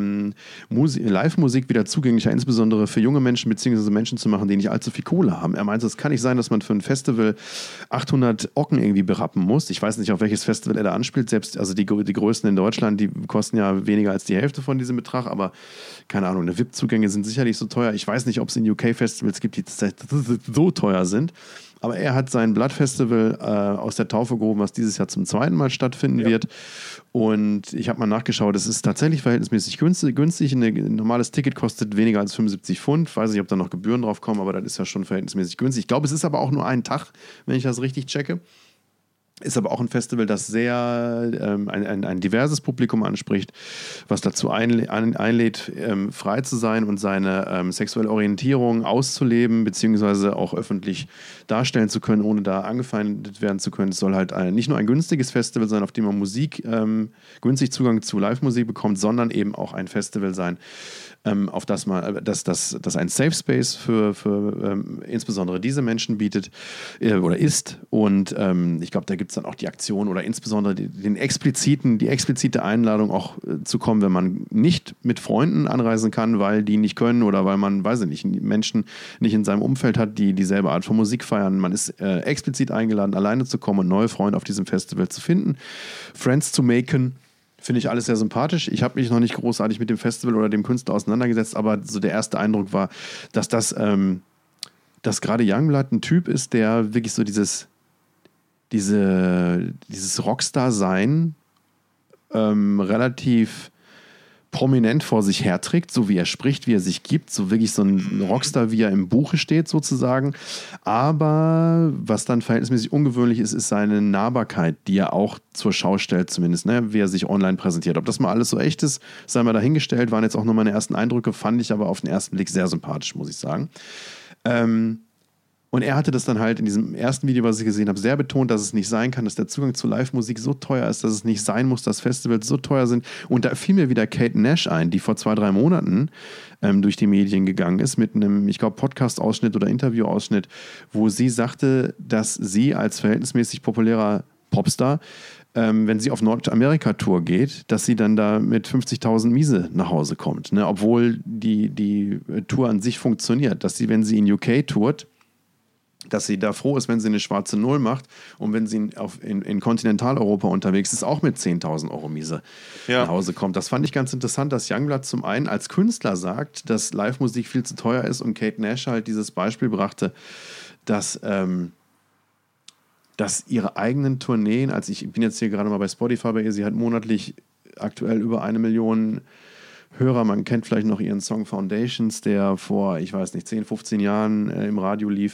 Live-Musik wieder zugänglicher, insbesondere für junge Menschen bzw. Menschen zu machen, die nicht allzu viel Kohle haben. Er meinte, es kann nicht sein, dass man für ein Festival 800 Ocken irgendwie berappen muss. Ich weiß nicht, auf welches Festival er da anspielt, selbst also die größten in Deutschland, die kosten ja weniger als die Hälfte von diesem Betrag, aber keine Ahnung, die VIP-Zugänge sind sicherlich so teuer. Ich weiß nicht, ob es in UK-Festivals gibt, die so teuer sind. Aber er hat sein Blood Festival aus der Taufe gehoben, was dieses Jahr zum 2. Mal stattfinden wird. Und ich habe mal nachgeschaut, es ist tatsächlich verhältnismäßig günstig. Ein normales Ticket kostet weniger als 75 Pfund. Weiß nicht, ob da noch Gebühren drauf kommen, aber das ist ja schon verhältnismäßig günstig. Ich glaube, es ist aber auch nur ein Tag, wenn ich das richtig checke. Ist aber auch ein Festival, das sehr ein diverses Publikum anspricht, was dazu einlädt, frei zu sein und seine sexuelle Orientierung auszuleben, beziehungsweise auch öffentlich darstellen zu können, ohne da angefeindet werden zu können. Es soll halt nicht nur ein günstiges Festival sein, auf dem man günstig Zugang zu Live-Musik bekommt, sondern eben auch ein Festival sein, auf das ein Safe Space für insbesondere diese Menschen bietet oder ist. Und ich glaube, da gibt es dann auch die Aktion oder insbesondere die explizite Einladung auch zu kommen, wenn man nicht mit Freunden anreisen kann, weil die nicht können oder weil man, weiß ich nicht, Menschen nicht in seinem Umfeld hat, die dieselbe Art von Musik feiern. Man ist explizit eingeladen, alleine zu kommen und neue Freunde auf diesem Festival zu finden, Friends zu maken. Finde ich alles sehr sympathisch. Ich habe mich noch nicht großartig mit dem Festival oder dem Künstler auseinandergesetzt, aber so der erste Eindruck war, dass dass gerade Youngblood ein Typ ist, der wirklich so dieses Rockstar-Sein relativ prominent vor sich herträgt, so wie er spricht, wie er sich gibt, so wirklich so ein Rockstar, wie er im Buche steht sozusagen. Aber was dann verhältnismäßig ungewöhnlich ist, ist seine Nahbarkeit, die er auch zur Schau stellt zumindest, ne? Wie er sich online präsentiert. Ob das mal alles so echt ist, sei mal dahingestellt, waren jetzt auch nur meine ersten Eindrücke, fand ich aber auf den ersten Blick sehr sympathisch, muss ich sagen. Und er hatte das dann halt in diesem ersten Video, was ich gesehen habe, sehr betont, dass es nicht sein kann, dass der Zugang zu Live-Musik so teuer ist, dass es nicht sein muss, dass Festivals so teuer sind. Und da fiel mir wieder Kate Nash ein, die vor 2-3 Monaten durch die Medien gegangen ist mit einem, ich glaube, Podcast-Ausschnitt oder Interview-Ausschnitt, wo sie sagte, dass sie als verhältnismäßig populärer Popstar, wenn sie auf Nordamerika-Tour geht, dass sie dann da mit 50.000 Miese nach Hause kommt. Ne? Obwohl die Tour an sich funktioniert. Dass sie, wenn sie in UK tourt, dass sie da froh ist, wenn sie eine schwarze Null macht und wenn sie in Kontinentaleuropa unterwegs ist, auch mit 10.000 Euro Miese nach Hause kommt. Das fand ich ganz interessant, dass Youngblood zum einen als Künstler sagt, dass Live-Musik viel zu teuer ist und Kate Nash halt dieses Beispiel brachte, dass ihre eigenen Tourneen, ich bin jetzt hier gerade mal bei Spotify bei ihr, sie hat monatlich aktuell über 1 Million Hörer. Man kennt vielleicht noch ihren Song Foundations, der vor, ich weiß nicht, 10, 15 Jahren im Radio lief.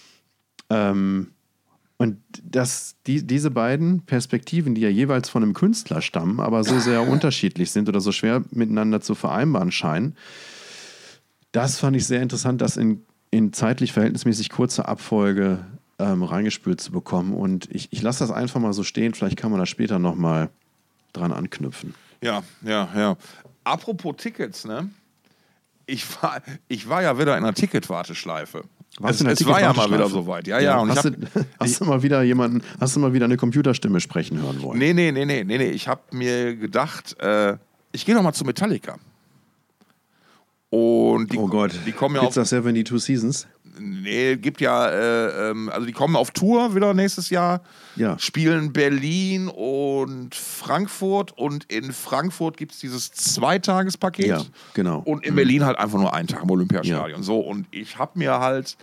Und diese beiden Perspektiven, die ja jeweils von einem Künstler stammen, aber so sehr unterschiedlich sind oder so schwer miteinander zu vereinbaren scheinen, das fand ich sehr interessant, das in zeitlich verhältnismäßig kurzer Abfolge reingespült zu bekommen. Und ich lasse das einfach mal so stehen, vielleicht kann man da später nochmal dran anknüpfen. Ja. Apropos Tickets, ne? Ich war ja wieder in einer Ticketwarteschleife. Es war ja mal wieder soweit. Ja. Und hast du mal wieder eine Computerstimme sprechen hören wollen? Nee. Ich habe mir gedacht, ich gehe noch mal zu Metallica. Und die kommen ja auf... Gibt's das 72 Seasons? Nee, gibt ja, also die kommen auf Tour wieder nächstes Jahr, spielen Berlin und Frankfurt und in Frankfurt gibt es dieses 2-Tages-Paket. Ja, genau. Und in Berlin halt einfach nur 1 Tag im Olympiastadion. Ja. So, und ich habe mir halt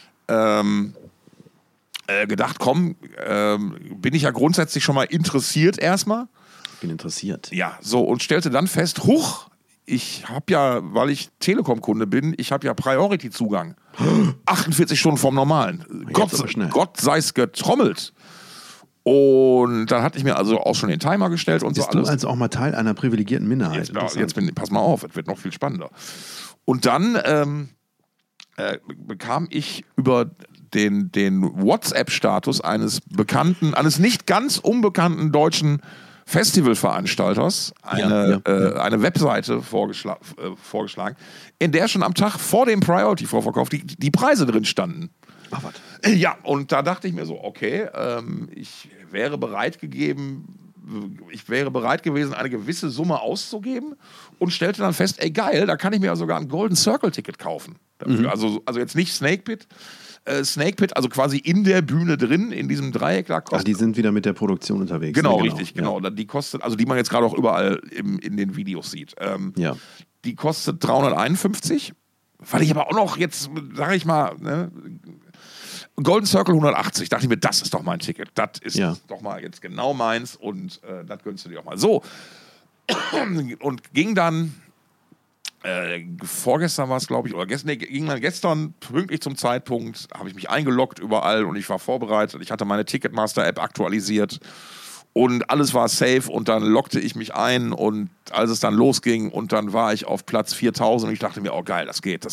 gedacht, komm, bin ich ja grundsätzlich schon mal interessiert erstmal. Ich bin interessiert. Ja, so, und stellte dann fest, huch, ich habe ja, weil ich Telekom-Kunde bin, ich habe ja Priority-Zugang. 48 Stunden vom Normalen. Gott sei es getrommelt. Und dann hatte ich mir also auch schon den Timer gestellt und Bist so alles. du also auch mal Teil einer privilegierten Minderheit? Pass mal auf, es wird noch viel spannender. Und dann bekam ich über den WhatsApp-Status eines nicht ganz unbekannten deutschen Festivalveranstalters eine Webseite vorgeschlagen, in der schon am Tag vor dem Priority-Vorverkauf die Preise drin standen. Ach, was? Ja, und da dachte ich mir so, okay, ich wäre bereit gewesen, eine gewisse Summe auszugeben und stellte dann fest, ey geil, da kann ich mir ja sogar ein Golden Circle-Ticket kaufen. Dafür. Also jetzt nicht Snake Pit, also quasi in der Bühne drin, in diesem Dreieck da kostet. Ach, die sind wieder mit der Produktion unterwegs. Genau, ne? richtig, genau. Ja. Die kostet, also die man jetzt gerade auch überall in den Videos sieht. Die kostet 351, weil ich aber auch noch jetzt, sage ich mal, ne, Golden Circle 180, dachte ich mir, das ist doch mein Ticket. Das ist doch mal jetzt genau meins und das gönnst du dir auch mal. So. Und ging dann, vorgestern war es, glaube ich, oder ging dann gestern pünktlich zum Zeitpunkt, habe ich mich eingeloggt überall und ich war vorbereitet. Ich hatte meine Ticketmaster-App aktualisiert und alles war safe und dann loggte ich mich ein und als es dann losging und dann war ich auf Platz 4000 und ich dachte mir, oh geil, das geht.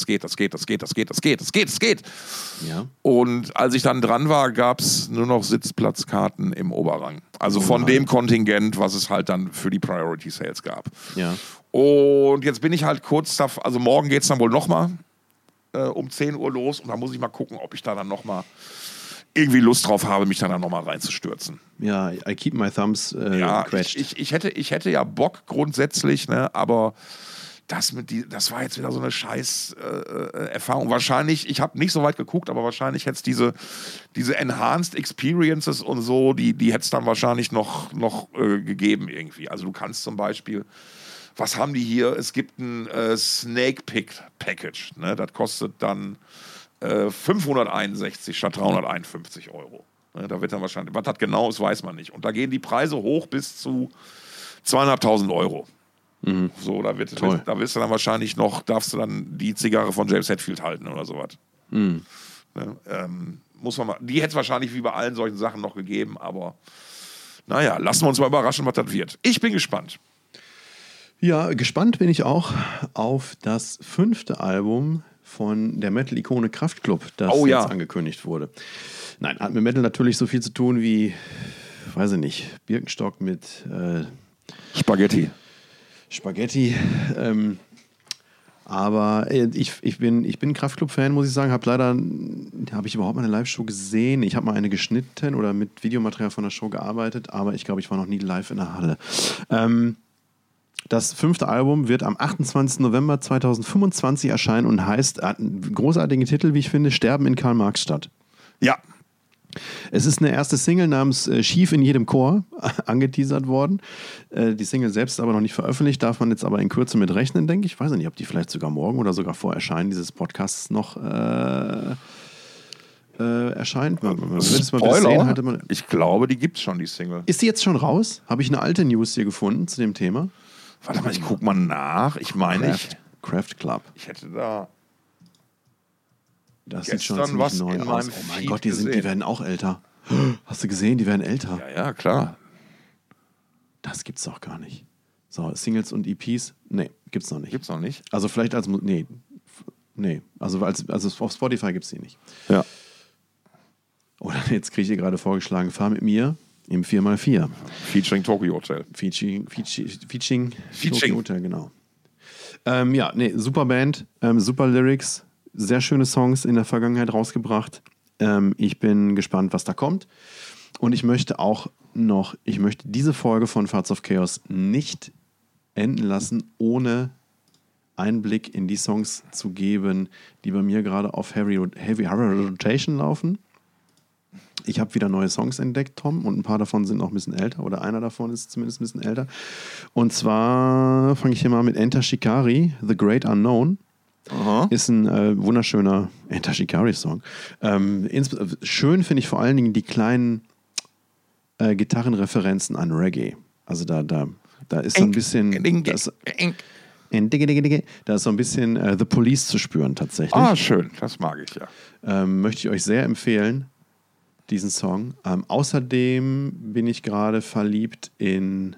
Ja. Und als ich dann dran war, gab es nur noch Sitzplatzkarten im Oberrang. Also von dem Kontingent, was es halt dann für die Priority Sales gab. Ja. Und jetzt bin ich halt kurz davor, also morgen geht es dann wohl nochmal um 10 Uhr los und da muss ich mal gucken, ob ich da dann nochmal irgendwie Lust drauf habe, mich dann nochmal reinzustürzen. Ja, I keep my thumbs quetscht. Ich hätte ja Bock grundsätzlich, ne, aber das war jetzt wieder so eine scheiß Erfahrung. Wahrscheinlich, ich habe nicht so weit geguckt, aber wahrscheinlich hätte es diese Enhanced Experiences und so, die hätte es dann wahrscheinlich noch gegeben irgendwie. Also du kannst zum Beispiel, was haben die hier? Es gibt ein Snake Pick Package, ne? Das kostet dann 561 statt 351 Euro. Ne? Da wird dann wahrscheinlich, was das genau ist, weiß man nicht. Und da gehen die Preise hoch bis zu 2.500 Euro. Mhm. So, da wirst du dann wahrscheinlich darfst du dann die Zigarre von James Hetfield halten oder sowas. Mhm. Ne? Muss man mal, die hätte es wahrscheinlich wie bei allen solchen Sachen noch gegeben, aber naja, lassen wir uns mal überraschen, was das wird. Ich bin gespannt. Ja, gespannt bin ich auch auf das 5. Album von der Metal-Ikone Kraftklub, das jetzt angekündigt wurde. Nein, hat mit Metal natürlich so viel zu tun wie, weiß ich nicht, Birkenstock mit Spaghetti. Aber ich bin Kraftklub-Fan, muss ich sagen. Habe ich überhaupt mal eine Live-Show gesehen? Ich habe mal eine geschnitten oder mit Videomaterial von der Show gearbeitet, aber ich glaube, ich war noch nie live in der Halle. Das 5. Album wird am 28. November 2025 erscheinen und heißt, einen großartigen Titel, wie ich finde, Sterben in Karl-Marx-Stadt. Ja. Es ist eine erste Single namens Schief in jedem Chor angeteasert worden. Die Single selbst ist aber noch nicht veröffentlicht, darf man jetzt aber in Kürze mit rechnen, denke ich. Ich weiß nicht, ob die vielleicht sogar morgen oder sogar vor Erscheinen dieses Podcasts noch erscheint. Spoiler, ich glaube, die gibt es schon, die Single. Ist die jetzt schon raus? Habe ich eine alte News hier gefunden zu dem Thema? Warte mal, ich guck mal nach. Ich meine, Craft Club. Ich hätte da das sieht schon ziemlich neu aus. Oh mein Gott, die werden auch älter. Hast du gesehen, die werden älter? Ja, klar. Das gibt's doch gar nicht. So, Singles und EPs? Nee, gibt's noch nicht. Gibt's noch nicht? Also vielleicht als... Nee. Also auf Spotify gibt's die nicht. Ja. Oder jetzt kriege ich dir gerade vorgeschlagen, fahr mit mir im 4x4. Featuring Tokyo Hotel. Featuring Tokyo Hotel, genau. Super Band, super Lyrics, sehr schöne Songs in der Vergangenheit rausgebracht. Ich bin gespannt, was da kommt. Und ich möchte diese Folge von Farts of Chaos nicht enden lassen, ohne einen Blick in die Songs zu geben, die bei mir gerade auf Heavy Rotation laufen. Ich habe wieder neue Songs entdeckt, Tom, und ein paar davon sind noch ein bisschen älter, oder einer davon ist zumindest ein bisschen älter. Und zwar fange ich hier mal mit Enter Shikari, The Great Unknown. Aha. Ist ein wunderschöner Enter Shikari-Song. Schön finde ich vor allen Dingen die kleinen Gitarrenreferenzen an Reggae. Also da ist so ein bisschen... Da ist so ein bisschen The Police zu spüren tatsächlich. Ah, schön. Das mag ich ja. Möchte ich euch sehr empfehlen, diesen Song. Außerdem bin ich gerade verliebt in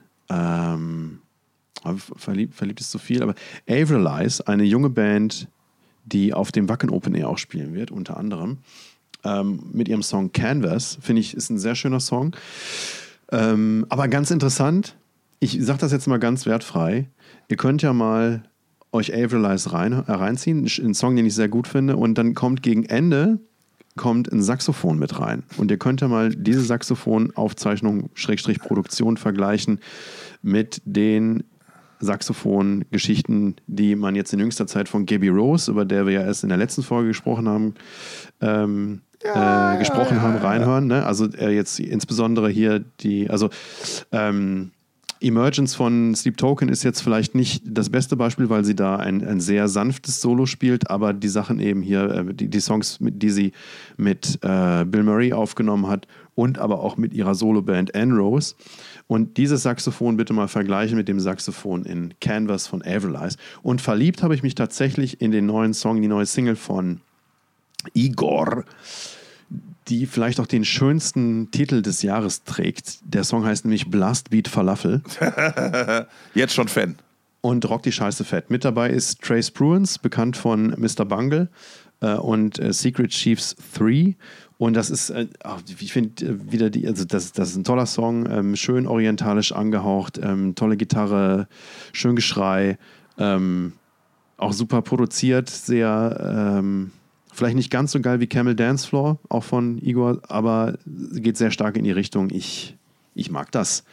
verliebt ist zu viel, aber Avril Lavigne, eine junge Band, die auf dem Wacken Open Air auch spielen wird, unter anderem. Mit ihrem Song Canvas, finde ich, ist ein sehr schöner Song. Aber ganz interessant, ich sage das jetzt mal ganz wertfrei, ihr könnt ja mal euch Avril Lavigne reinziehen, einen Song, den ich sehr gut finde, und dann kommt gegen Ende ein Saxophon mit rein. Und ihr könnt ja mal diese Saxophonaufzeichnung / Produktion vergleichen mit den Saxophon-Geschichten, die man jetzt in jüngster Zeit von Gabby Rose, über der wir ja erst in der letzten Folge gesprochen haben, reinhören. Ne? Also jetzt insbesondere hier Emergence von Sleep Token ist jetzt vielleicht nicht das beste Beispiel, weil sie da ein sehr sanftes Solo spielt, aber die Sachen eben hier, die Songs, die sie mit Bill Murray aufgenommen hat und aber auch mit ihrer Soloband Anne-Rose. Und dieses Saxophon bitte mal vergleichen mit dem Saxophon in Canvas von Avril Lavigne. Und verliebt habe ich mich tatsächlich in den neuen Song, die neue Single von Igor, die vielleicht auch den schönsten Titel des Jahres trägt. Der Song heißt nämlich Blast Beat Falafel. Jetzt schon Fan. Und rockt die Scheiße fett. Mit dabei ist Trace Bruins, bekannt von Mr. Bungle und Secret Chiefs 3. Und das ist, ich finde wieder das ist ein toller Song, schön orientalisch angehaucht, tolle Gitarre, schön Geschrei, auch super produziert, sehr vielleicht nicht ganz so geil wie Camel Dance Floor, auch von Igor, aber geht sehr stark in die Richtung, ich mag das.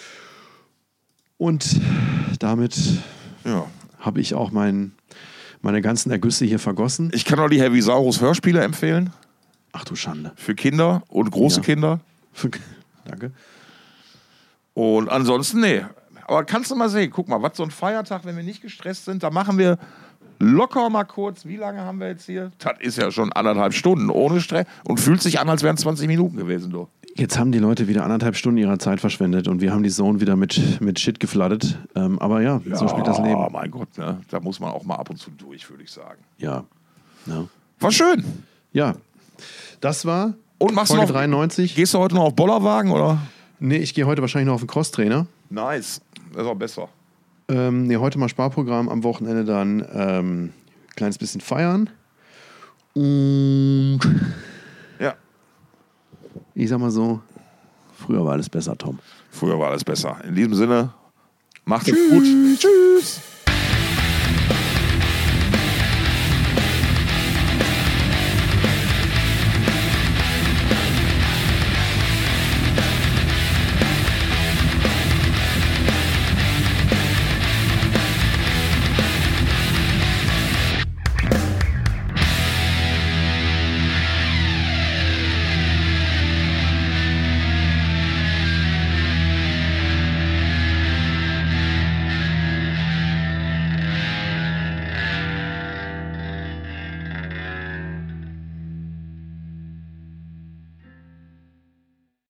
Und damit habe ich auch meine ganzen Ergüsse hier vergossen. Ich kann auch die Heavy Saurus Hörspiele empfehlen. Ach du Schande. Für Kinder und große Kinder. Danke. Und ansonsten, nee. Aber kannst du mal sehen, guck mal, was so ein Feiertag, wenn wir nicht gestresst sind, da machen wir locker mal kurz, wie lange haben wir jetzt hier? Das ist ja schon 1,5 Stunden ohne Stress und fühlt sich an, als wären es 20 Minuten gewesen. Du. Jetzt haben die Leute wieder 1,5 Stunden ihrer Zeit verschwendet und wir haben die Zone wieder mit Shit geflattert. Aber ja, so spielt das Leben. Mein Gott, ne? Da muss man auch mal ab und zu durch, würde ich sagen. Ja. War schön. Ja. Das war und machst Folge du noch, 93. Gehst du heute noch auf Bollerwagen, oder? Nee, ich gehe heute wahrscheinlich noch auf den Crosstrainer. Nice. Das ist auch besser. Heute mal Sparprogramm, am Wochenende dann kleines bisschen feiern. Und ja. Ich sag mal so, früher war alles besser, Tom. Früher war alles besser. In diesem Sinne, macht's gut. Tschüss.